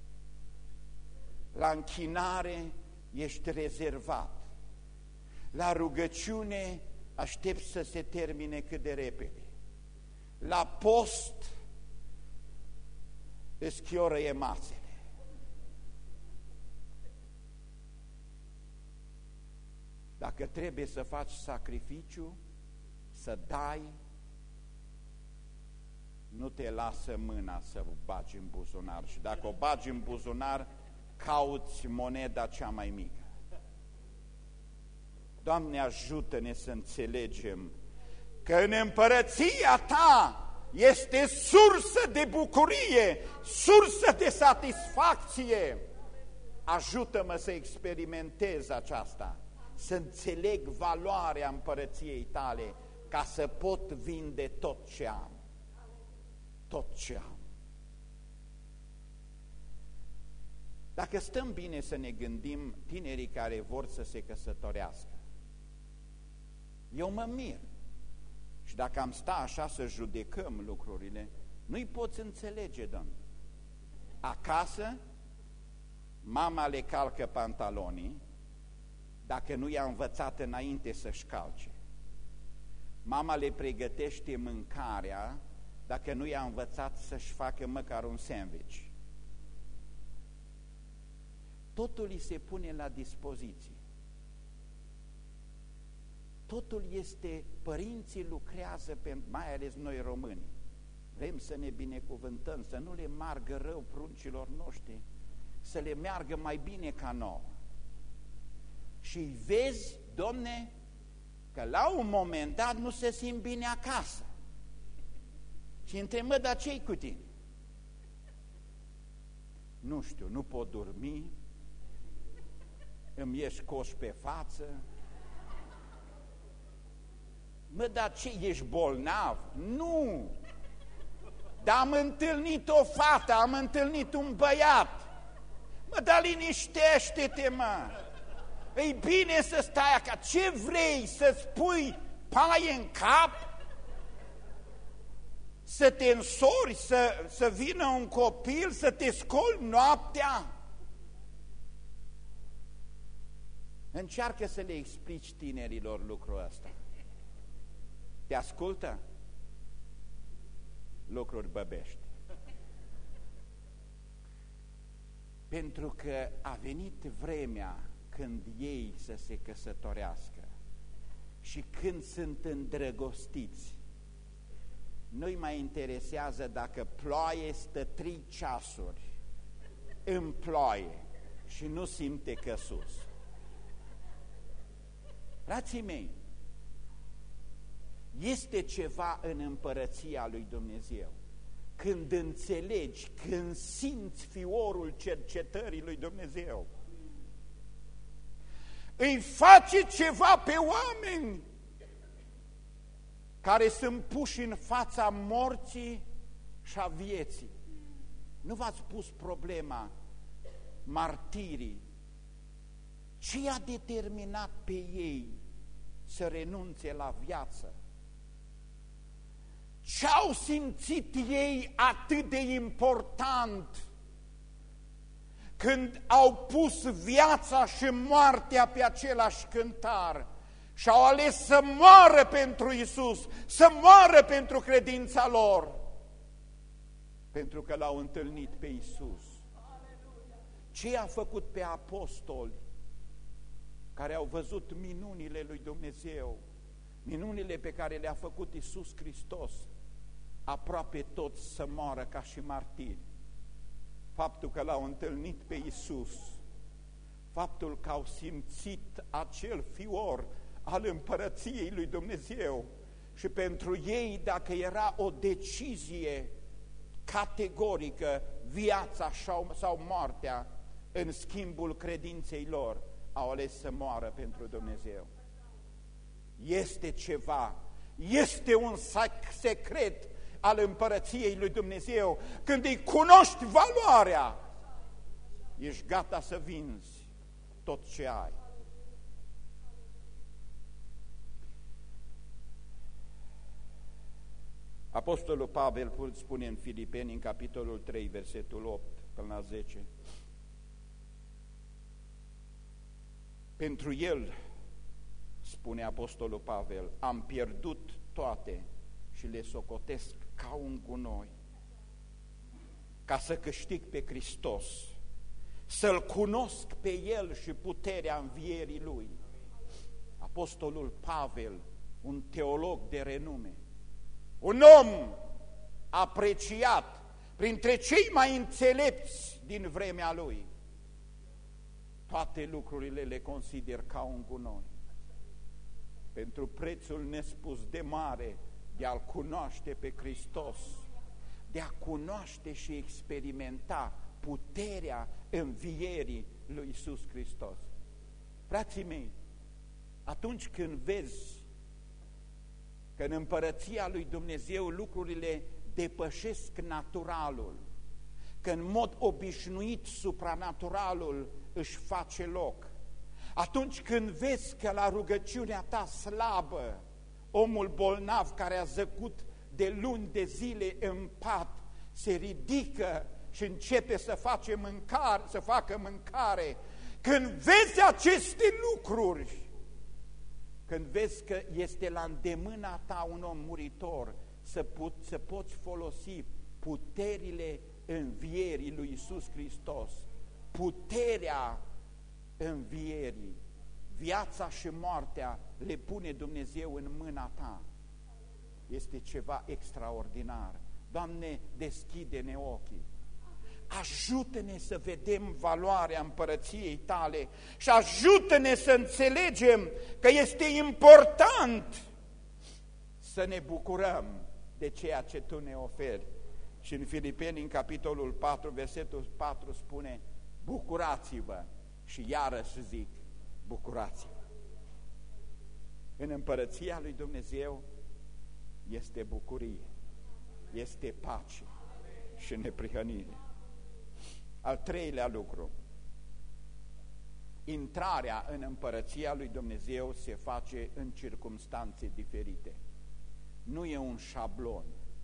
La închinare ești rezervat. La rugăciune aștepți să se termine cât de repede. La post îți chiorăie masele. Dacă trebuie să faci sacrificiu, să dai, nu te lasă mâna să o bagi în buzunar. Și dacă o bagi în buzunar, cauți moneda cea mai mică. Doamne, ajută-ne să înțelegem că în împărăția Ta este sursă de bucurie, sursă de satisfacție. Ajută-mă să experimentez aceasta, să înțeleg valoarea împărăției Tale, ca să pot vinde tot ce am. Tot ce am. Dacă stăm bine să ne gândim, tinerii care vor să se căsătorească, eu mă mir. Și dacă am sta așa să judecăm lucrurile, nu-i poți înțelege, Doamne. Acasă, mama le calcă pantalonii, dacă nu i-a învățat înainte să-și calce. Mama le pregătește mâncarea, dacă nu i-a învățat să-și facă măcar un sandwich. Totul îi se pune la dispoziție. Totul este, părinții lucrează, pe, mai ales noi români. Vrem să ne binecuvântăm, să nu le meargă rău pruncilor noștri, să le meargă mai bine ca nouă. Și vezi, Domne, că la un moment dat nu se simt bine acasă. Și întreb, mă, dar ce-i cu tine? Nu știu, nu pot dormi, îmi ieși coș pe față. Mă, dar ce, ești bolnav? Nu! Dar am întâlnit o fată, am întâlnit un băiat. Mă, dar liniștește-te, mă! E bine să stai acasă. Ce vrei, să-ți pui paie în cap? Să te însori, să, să vină un copil, să te scoli noaptea? Încearcă să le explici tinerilor lucrul ăsta. Te ascultă? Lucruri băbești. Pentru că a venit vremea când ei să se căsătorească și când sunt îndrăgostiți. Nu-i mai interesează dacă ploaie, stă trei ceasuri în ploaie și nu simte căsus. Frații mei, este ceva în împărăția lui Dumnezeu. Când înțelegi, când simți fiorul cercetării lui Dumnezeu, îi face ceva pe oameni care sunt puși în fața morții și a vieții. Nu v-ați pus problema martirii? Ce a determinat pe ei să renunțe la viață? Ce-au simțit ei atât de important când au pus viața și moartea pe același cântar și au ales să moară pentru Iisus, să moară pentru credința lor, pentru că l-au întâlnit pe Iisus? Ce a făcut pe apostoli care au văzut minunile lui Dumnezeu, minunile pe care le-a făcut Iisus Hristos? Aproape toți să moară ca și martiri. Faptul că l-au întâlnit pe Iisus, faptul că au simțit acel fior al împărăției lui Dumnezeu, și pentru ei, dacă era o decizie categorică, viața sau moartea, în schimbul credinței lor, au ales să moară pentru Dumnezeu. Este ceva, este un secret al împărăției lui Dumnezeu. Când îi cunoști valoarea, ești gata să vinzi tot ce ai. Apostolul Pavel spune în Filipeni, în capitolul trei, versetul opt până la zece: pentru el, spune Apostolul Pavel, am pierdut toate și le socotesc ca un gunoi, ca să câștig pe Hristos, să-L cunosc pe El și puterea învierii Lui. Apostolul Pavel, un teolog de renume, un om apreciat printre cei mai înțelepți din vremea lui, toate lucrurile le consider ca un gunoi pentru prețul nespus de mare de a-L cunoaște pe Hristos, de a cunoaște și experimenta puterea învierii lui Iisus Hristos. Frații mei, atunci când vezi că în împărăția lui Dumnezeu lucrurile depășesc naturalul, că în mod obișnuit supranaturalul își face loc, atunci când vezi că la rugăciunea ta slabă, omul bolnav care a zăcut de luni de zile în pat se ridică și începe să face mâncare, să facă mâncare, când vezi aceste lucruri, când vezi că este la îndemâna ta un om muritor, să, put, să poți folosi puterile învierii lui Iisus Hristos, puterea învierii, viața și moartea le pune Dumnezeu în mâna ta. Este ceva extraordinar. Doamne, deschide-ne ochii. Ajută-ne să vedem valoarea împărăției tale și ajută-ne să înțelegem că este important să ne bucurăm de ceea ce tu ne oferi. Și în Filipeni, în capitolul patru, versetul patru spune: bucurați-vă, și iarăși zic, bucurați-vă. În împărăția lui Dumnezeu este bucurie, este pace și neprihănire. Al treilea lucru, intrarea în împărăția lui Dumnezeu se face în circumstanțe diferite. Nu e un șablon.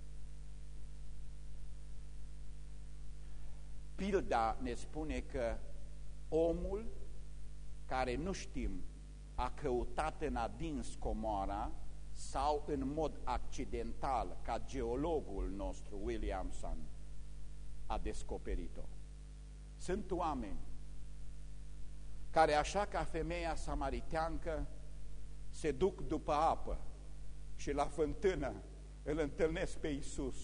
Pilda ne spune că omul care nu știm a căutat în adins comoara sau în mod accidental, ca geologul nostru Williamson a descoperit-o. Sunt oameni care, așa ca femeia samariteancă, se duc după apă și la fântână îl întâlnesc pe Iisus.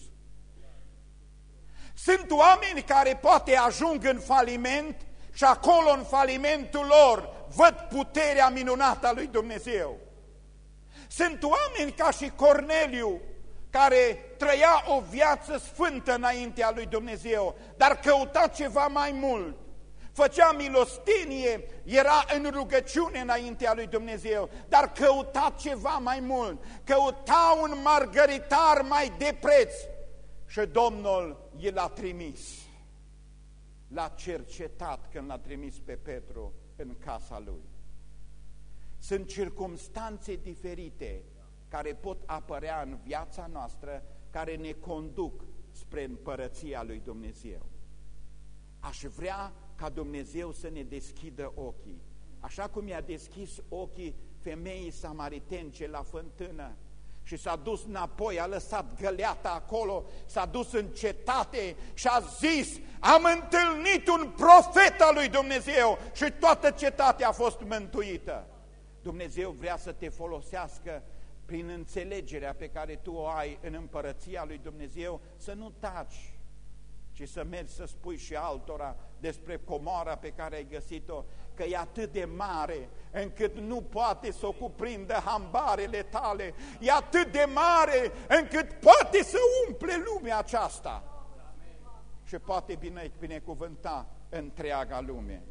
Sunt oameni care poate ajung în faliment și acolo, în falimentul lor, văd puterea minunată a lui Dumnezeu. Sunt oameni ca și Corneliu, care trăia o viață sfântă înaintea lui Dumnezeu, dar căuta ceva mai mult. Făcea milostenie, era în rugăciune înaintea lui Dumnezeu, dar căuta ceva mai mult, căuta un margăritar mai de preț și Domnul i l-a trimis. L-a cercetat când l-a trimis pe Petru în casa lui. Sunt circumstanțe diferite care pot apărea în viața noastră, care ne conduc spre împărăția lui Dumnezeu. Aș vrea ca Dumnezeu să ne deschidă ochii, așa cum i-a deschis ochii femeii samaritence la fântână și s-a dus înapoi, a lăsat găleata acolo, s-a dus în cetate și a zis: am întâlnit un profet al lui Dumnezeu, și toată cetatea a fost mântuită. Dumnezeu vrea să te folosească prin înțelegerea pe care tu o ai în împărăția lui Dumnezeu, să nu taci, ci să mergi să spui și altora despre comoara pe care ai găsit-o, că e atât de mare încât nu poate să o cuprindă hambarele tale, e atât de mare încât poate să umple lumea aceasta și poate bine, binecuvânta întreaga lume.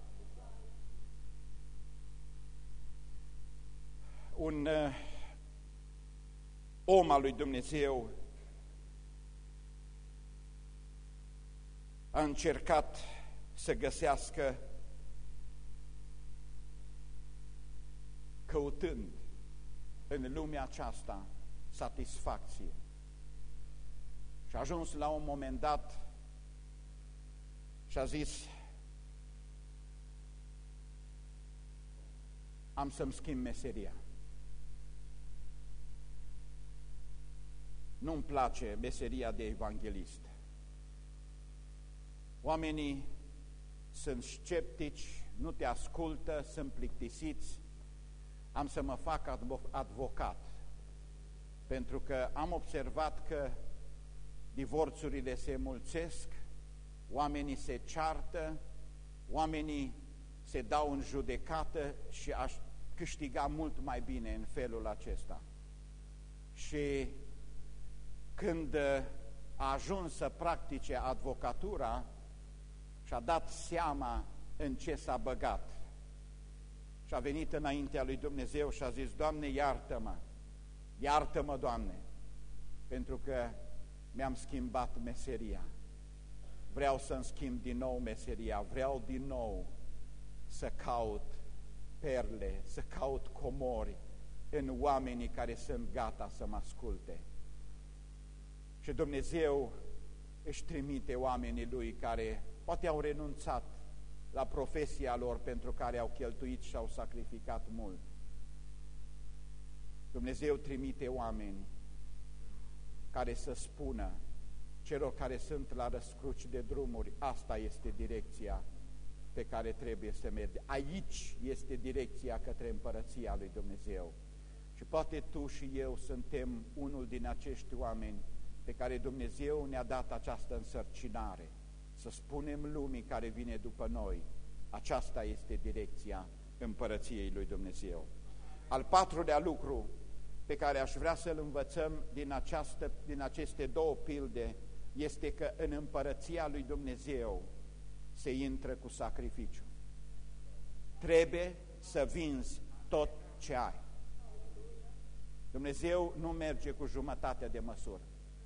Un uh, om al lui Dumnezeu a încercat să găsească, căutând în lumea aceasta satisfacție. Și a ajuns la un moment dat și a zis: am să-mi schimb meseria. Nu-mi place meseria de evanghelist. Oamenii sunt sceptici, nu te ascultă, sunt plictisiți. Am să mă fac advocat, pentru că am observat că divorțurile se mulțesc, oamenii se ceartă, oamenii se dau în judecată și aș câștiga mult mai bine în felul acesta. Și când a ajuns să practice advocatura, și-a dat seama în ce s-a băgat. Și a venit înaintea lui Dumnezeu și a zis: Doamne, iartă-mă, iartă-mă, Doamne, pentru că mi-am schimbat meseria. Vreau să-mi schimb din nou meseria, vreau din nou să caut perle, să caut comori în oamenii care sunt gata să mă asculte. Și Dumnezeu își trimite oamenii Lui care poate au renunțat la profesia lor pentru care au cheltuit și au sacrificat mult. Dumnezeu trimite oameni care să spună celor care sunt la răscruci de drumuri: asta este direcția pe care trebuie să mergi. Aici este direcția către împărăția lui Dumnezeu. Și poate tu și eu suntem unul din acești oameni pe care Dumnezeu ne-a dat această însărcinare, să spunem lumii care vine după noi: aceasta este direcția împărăției lui Dumnezeu. Al patrulea lucru pe care aș vrea să-l învățăm din, această, din aceste două pilde este că în împărăția lui Dumnezeu se intră cu sacrificiu. Trebuie să vinzi tot ce ai. Dumnezeu nu merge cu jumătate de măsură.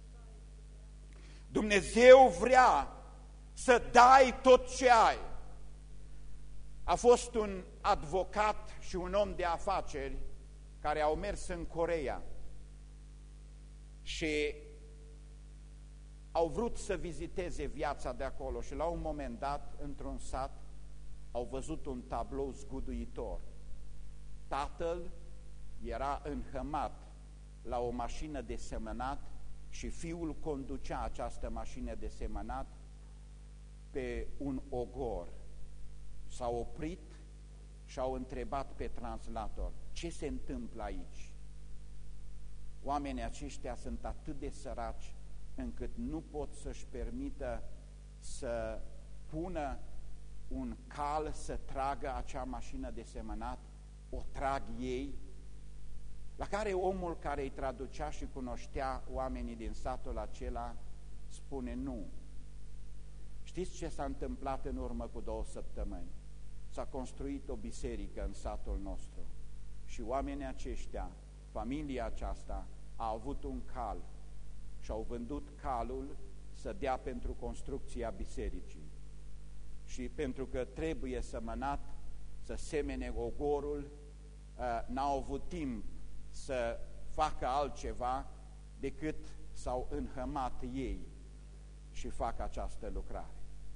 Dumnezeu vrea să dai tot ce ai. A fost un advocat și un om de afaceri care au mers în Coreea și au vrut să viziteze viața de acolo și la un moment dat, într-un sat, au văzut un tablou zguduitor. Tatăl era înhămat la o mașină de semănat și fiul conducea această mașină de semănat pe un ogor. S-au oprit și au întrebat pe translator: ce se întâmplă aici? Oamenii aceștia sunt atât de săraci încât nu pot să-și permită să pună un cal să tragă acea mașină de semănat, o trag ei. La care omul care îi traducea și cunoștea oamenii din satul acela spune: nu. Știți ce s-a întâmplat în urmă cu două săptămâni? S-a construit o biserică în satul nostru și oamenii aceștia, familia aceasta, a avut un cal și au vândut calul să dea pentru construcția bisericii. Și pentru că trebuie sămănat, să semene ogorul, n-au avut timp să facă altceva decât s-au înhămat ei și fac această lucrare.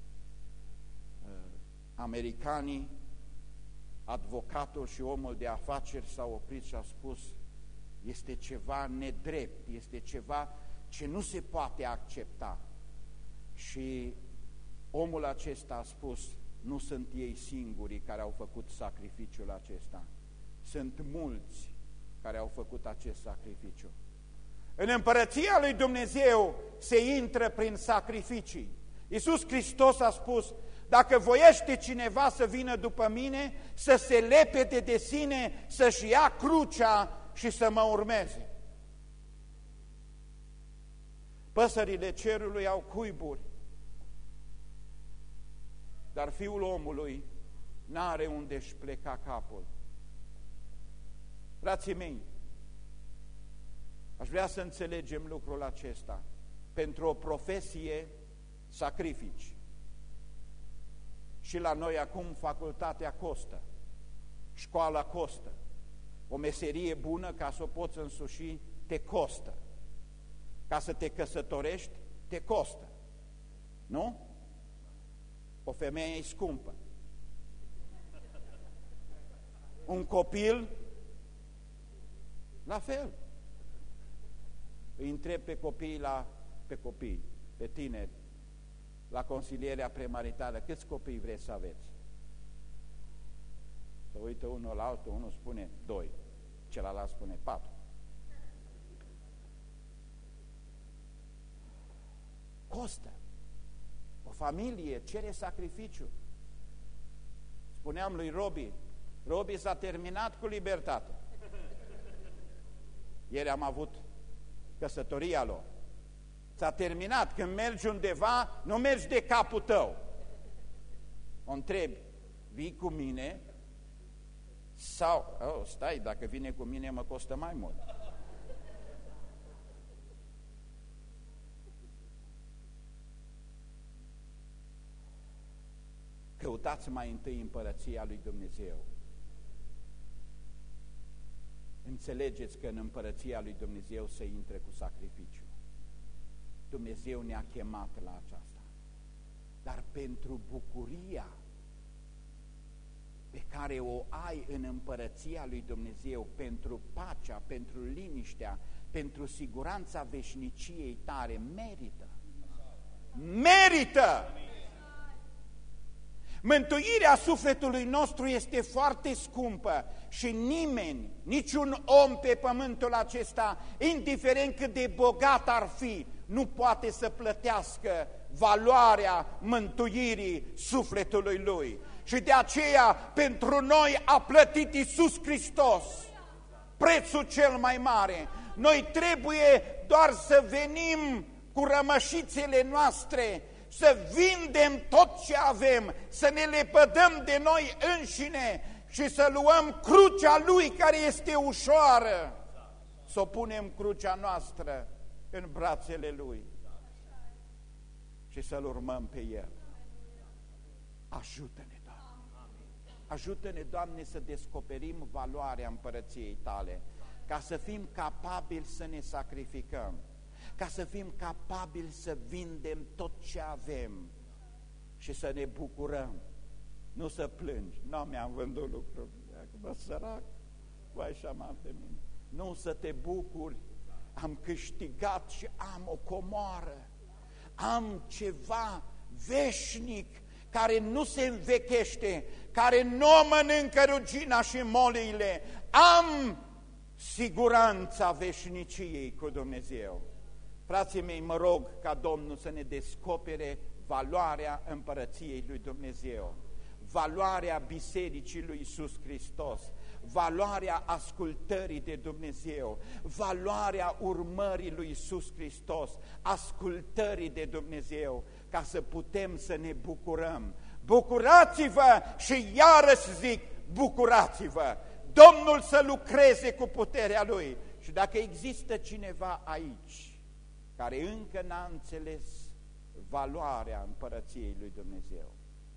Americanii, advocatul și omul de afaceri s-au oprit și au spus: este ceva nedrept, este ceva ce nu se poate accepta. Și omul acesta a spus: nu sunt ei singurii care au făcut sacrificiul acesta, sunt mulți care au făcut acest sacrificiu. În împărăția lui Dumnezeu se intră prin sacrificii. Iisus Hristos a spus: dacă voiește cineva să vină după mine, să se lepede de sine, să-și ia crucea și să mă urmeze. Păsările cerului au cuiburi, dar Fiul omului n-are unde-și pleca capul. Frații mei, aș vrea să înțelegem lucrul acesta. Pentru o profesie sacrifici. Și la noi acum facultatea costă, școala costă, o meserie bună ca să o poți însuși te costă, ca să te căsătorești te costă, nu? O femeie e scumpă, un copil la fel. Îi întreb pe copii, la, pe copii, pe tineri, la consilierea premaritală: câți copii vreți să aveți? Să uită unul la altul, unul spune doi, celălalt spune patru. Costă. O familie cere sacrificiu. Spuneam lui Robi, Robi s-a terminat cu libertate. Ieri am avut căsătoria lor. S-a terminat. Când mergi undeva, nu mergi de capul tău. O întrebi: vii cu mine? Sau, oh, stai, dacă vine cu mine mă costă mai mult. Căutați mai întâi împărăția lui Dumnezeu. Înțelegeți că în împărăția lui Dumnezeu se intră cu sacrificiu. Dumnezeu ne-a chemat la aceasta. Dar pentru bucuria pe care o ai în împărăția lui Dumnezeu, pentru pacea, pentru liniștea, pentru siguranța veșniciei tare, merită. Merită! Mântuirea sufletului nostru este foarte scumpă și nimeni, niciun om pe pământul acesta, indiferent cât de bogat ar fi, nu poate să plătească valoarea mântuirii sufletului lui. Și de aceea, pentru noi a plătit Iisus Hristos prețul cel mai mare. Noi trebuie doar să venim cu rămășițele noastre, să vindem tot ce avem, să ne lepădăm de noi înșine, și să luăm crucea Lui care este ușoară, să o punem crucea noastră în brațele Lui și să-L urmăm pe El. Ajută-ne, Doamne! Ajută-ne, Doamne, să descoperim valoarea împărăției Tale, ca să fim capabili să ne sacrificăm, ca să fim capabili să vindem tot ce avem și să ne bucurăm, nu să plângi. Nu mi-am vândut lucruri, acum sărac, vai șamar de mine. Nu, să te bucuri, am câștigat și am o comoară, am ceva veșnic care nu se învechește, care nu mănâncă rugina și moliile. Am siguranța veșniciei cu Dumnezeu. Frații mei, mă rog ca Domnul să ne descopere valoarea împărăției lui Dumnezeu, valoarea Bisericii lui Iisus Hristos, valoarea ascultării de Dumnezeu, valoarea urmării lui Iisus Hristos, ascultării de Dumnezeu, ca să putem să ne bucurăm. Bucurați-vă și iarăși zic, bucurați-vă! Domnul să lucreze cu puterea Lui. Și dacă există cineva aici care încă n-a înțeles valoarea împărăției lui Dumnezeu,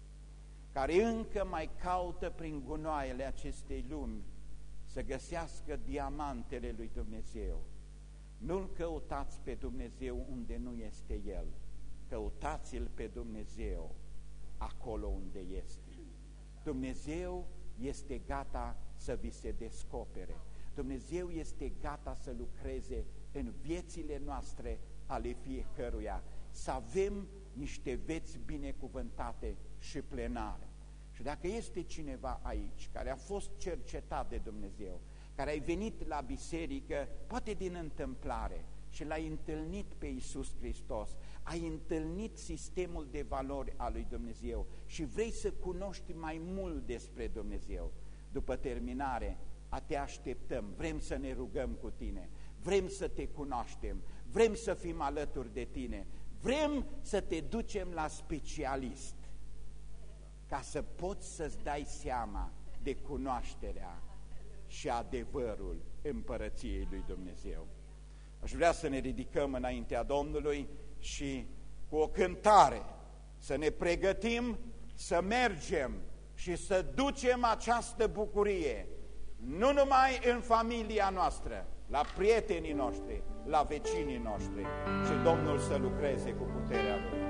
care încă mai caută prin gunoaiele acestei lumi să găsească diamantele lui Dumnezeu, nu-L căutați pe Dumnezeu unde nu este El, căutați-L pe Dumnezeu acolo unde este. Dumnezeu este gata să vi se descopere. Dumnezeu este gata să lucreze în viețile noastre ale fiecăruia, să avem niște vieți binecuvântate și plenare. Și dacă este cineva aici care a fost cercetat de Dumnezeu, care ai venit la biserică, poate din întâmplare, și l-ai întâlnit pe Iisus Hristos, ai întâlnit sistemul de valori al lui Dumnezeu și vrei să cunoști mai mult despre Dumnezeu, după terminare, a te așteptăm, vrem să ne rugăm cu tine, vrem să te cunoaștem, vrem să fim alături de tine, vrem să te ducem la specialist, ca să poți să-ți dai seama de cunoașterea și adevărul împărăției lui Dumnezeu. Aș vrea să ne ridicăm înaintea Domnului și cu o cântare să ne pregătim să mergem și să ducem această bucurie, nu numai în familia noastră, la prietenii noștri, la vecinii noștri, și Domnul să lucreze cu puterea Lui.